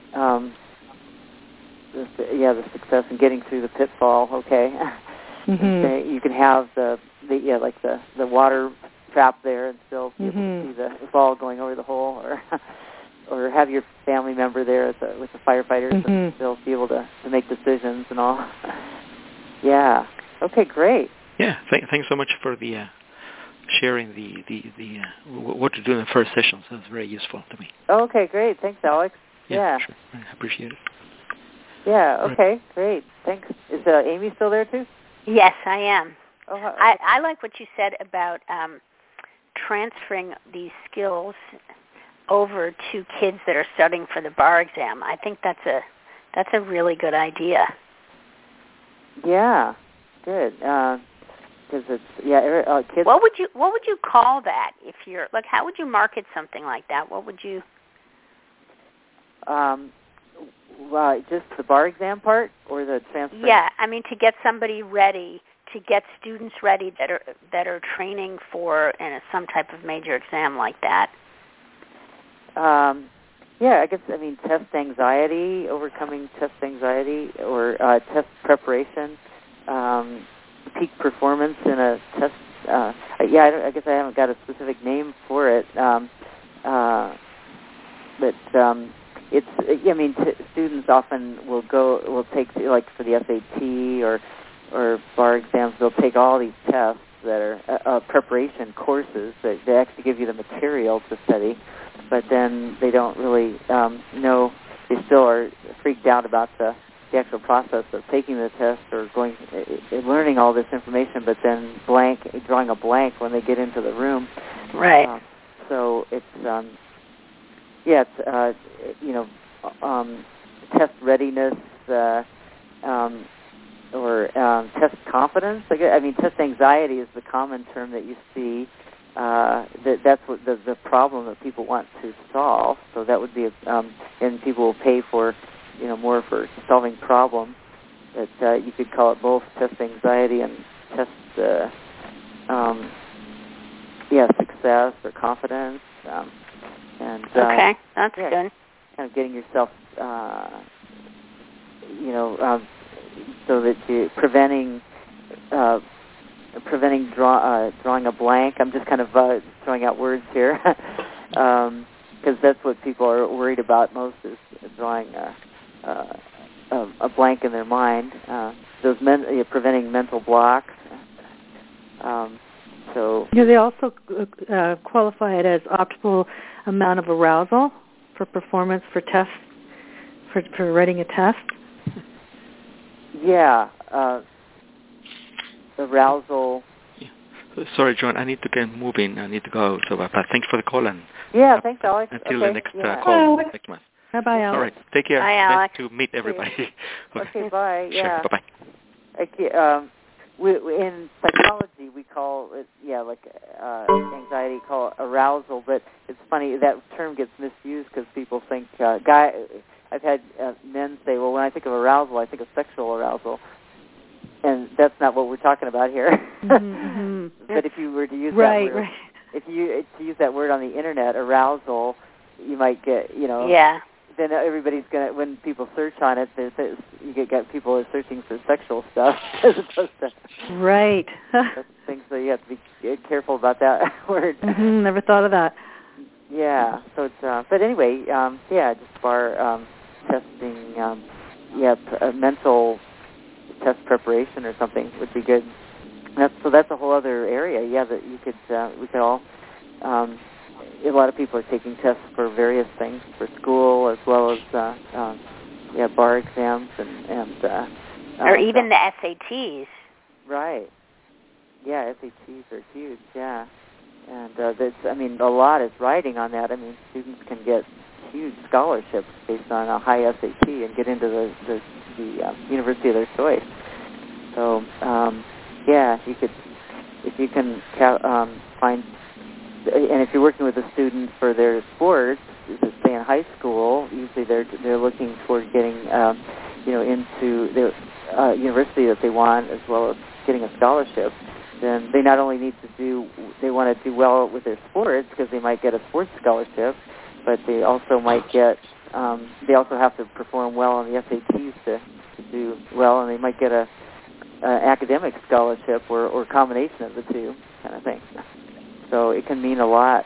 The success and getting through the pitfall. Okay. Mm-hmm. You can have the water trap there and still be able to see the ball going over the hole, or have your family member there with the firefighters and still be able to make decisions and all. Yeah. Okay. Great. Yeah. Thanks so much for the sharing the what to do in the first session. So that's very useful to me. Okay. Great. Thanks, Alex. Yeah. Sure. I appreciate it. Yeah. Okay. Great. Thanks. Is Amy still there too? Yes, I am. Oh, I like what you said about transferring these skills over to kids that are studying for the bar exam. I think that's a really good idea. Yeah, good. Because it's kids. What would you call that if you're like? How would you market something like that? What would you? Well, just the bar exam part or the transfer? Yeah, I mean to get somebody ready, to get students ready that are training for some type of major exam like that. Yeah, I guess, test anxiety, overcoming test anxiety, or test preparation, peak performance in a test. I guess I haven't got a specific name for it, students often will take, like for the SAT or bar exams, they'll take all these tests that are preparation courses that they actually give you the material to study, but then they don't really know. They still are freaked out about the actual process of taking the test or learning all this information, but then drawing a blank when they get into the room. Right. So it's test readidness or test confidence. Test anxiety is the common term that you see. That's what the problem that people want to solve. So that would be, and people will pay for, more for solving problems. That you could call it both test anxiety and test, success or confidence. Okay, that's good. Kind of getting yourself, so that you're preventing drawing a blank. I'm just kind of throwing out words here, because that's what people are worried about most, is drawing a blank in their mind. Preventing mental blocks. They also qualify it as optimal amount of arousal for performance for tests, for writing a test. Yeah, arousal. Yeah. Sorry, John, I need to get moving. I need to go. So, but thanks for the call. And thanks, Alex. Until the next call next month. Bye, Alex. All right, take care. Bye, Alex. Nice to meet everybody. Okay, bye. Yeah. Sure, bye-bye. Okay, in psychology, we call it, anxiety, call it arousal, but it's funny, that term gets misused because people think, I've had men say, well, when I think of arousal, I think of sexual arousal, and that's not what we're talking about here. Mm-hmm. But if you were to use that word, if you to use that word on the internet, arousal, you might get, Yeah. Then everybody's gonna, when people search on it, you get people are searching for sexual stuff as opposed to things. So you have to be careful about that word. Mm-hmm, never thought of that. Yeah. So it's but anyway, just bar testing. Mental test preparation or something would be good. That's a whole other area. Yeah, that you could we could all. A lot of people are taking tests for various things, for school as well as bar exams and or even the SATs. Right. Yeah, SATs are huge. Yeah, and a lot is riding on that. Students can get huge scholarships based on a high SAT and get into the university of their choice. So you could, if you can find and if you're working with a student for their sports, say in high school, usually they're looking for getting into the university that they want, as well as getting a scholarship. Then they not only they want to do well with their sports because they might get a sports scholarship, but they also might get they also have to perform well on the SATs to do well, and they might get a academic scholarship or combination of the two kind of thing. So it can mean a lot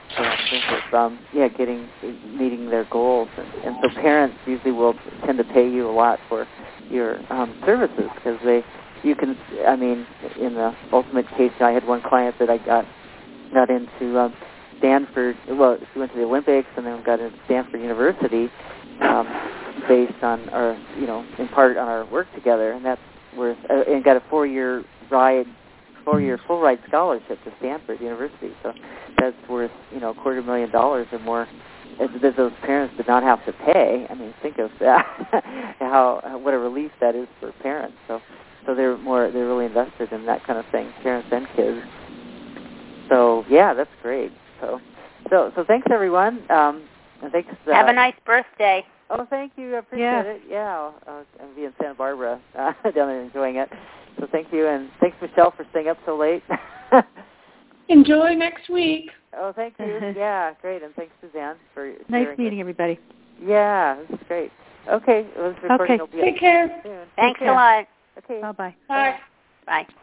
meeting their goals, and so parents usually will tend to pay you a lot for your services because in the ultimate case, I had one client that I got into Stanford. Well, she went to the Olympics and then got into Stanford University based on in part on our work together, and that's worth and got a 4-year full ride scholarship to Stanford University. So that's worth $250,000 or more. That those parents did not have to pay. I mean, think of that. What a relief that is for parents. So they're really invested in that kind of thing, parents and kids. So yeah, that's great. So thanks everyone. And thanks. Have a nice birthday. Oh, thank you. I appreciate it. Yeah, I'll be in Santa Barbara down there enjoying it. So thank you, and thanks Michelle for staying up so late. Enjoy next week. Oh, thank you. Yeah, great, and thanks Suzanne for nice meeting everybody. Yeah, this is great. Okay, Take care. Soon. Thanks a lot. Okay. Bye-bye. Bye. Bye.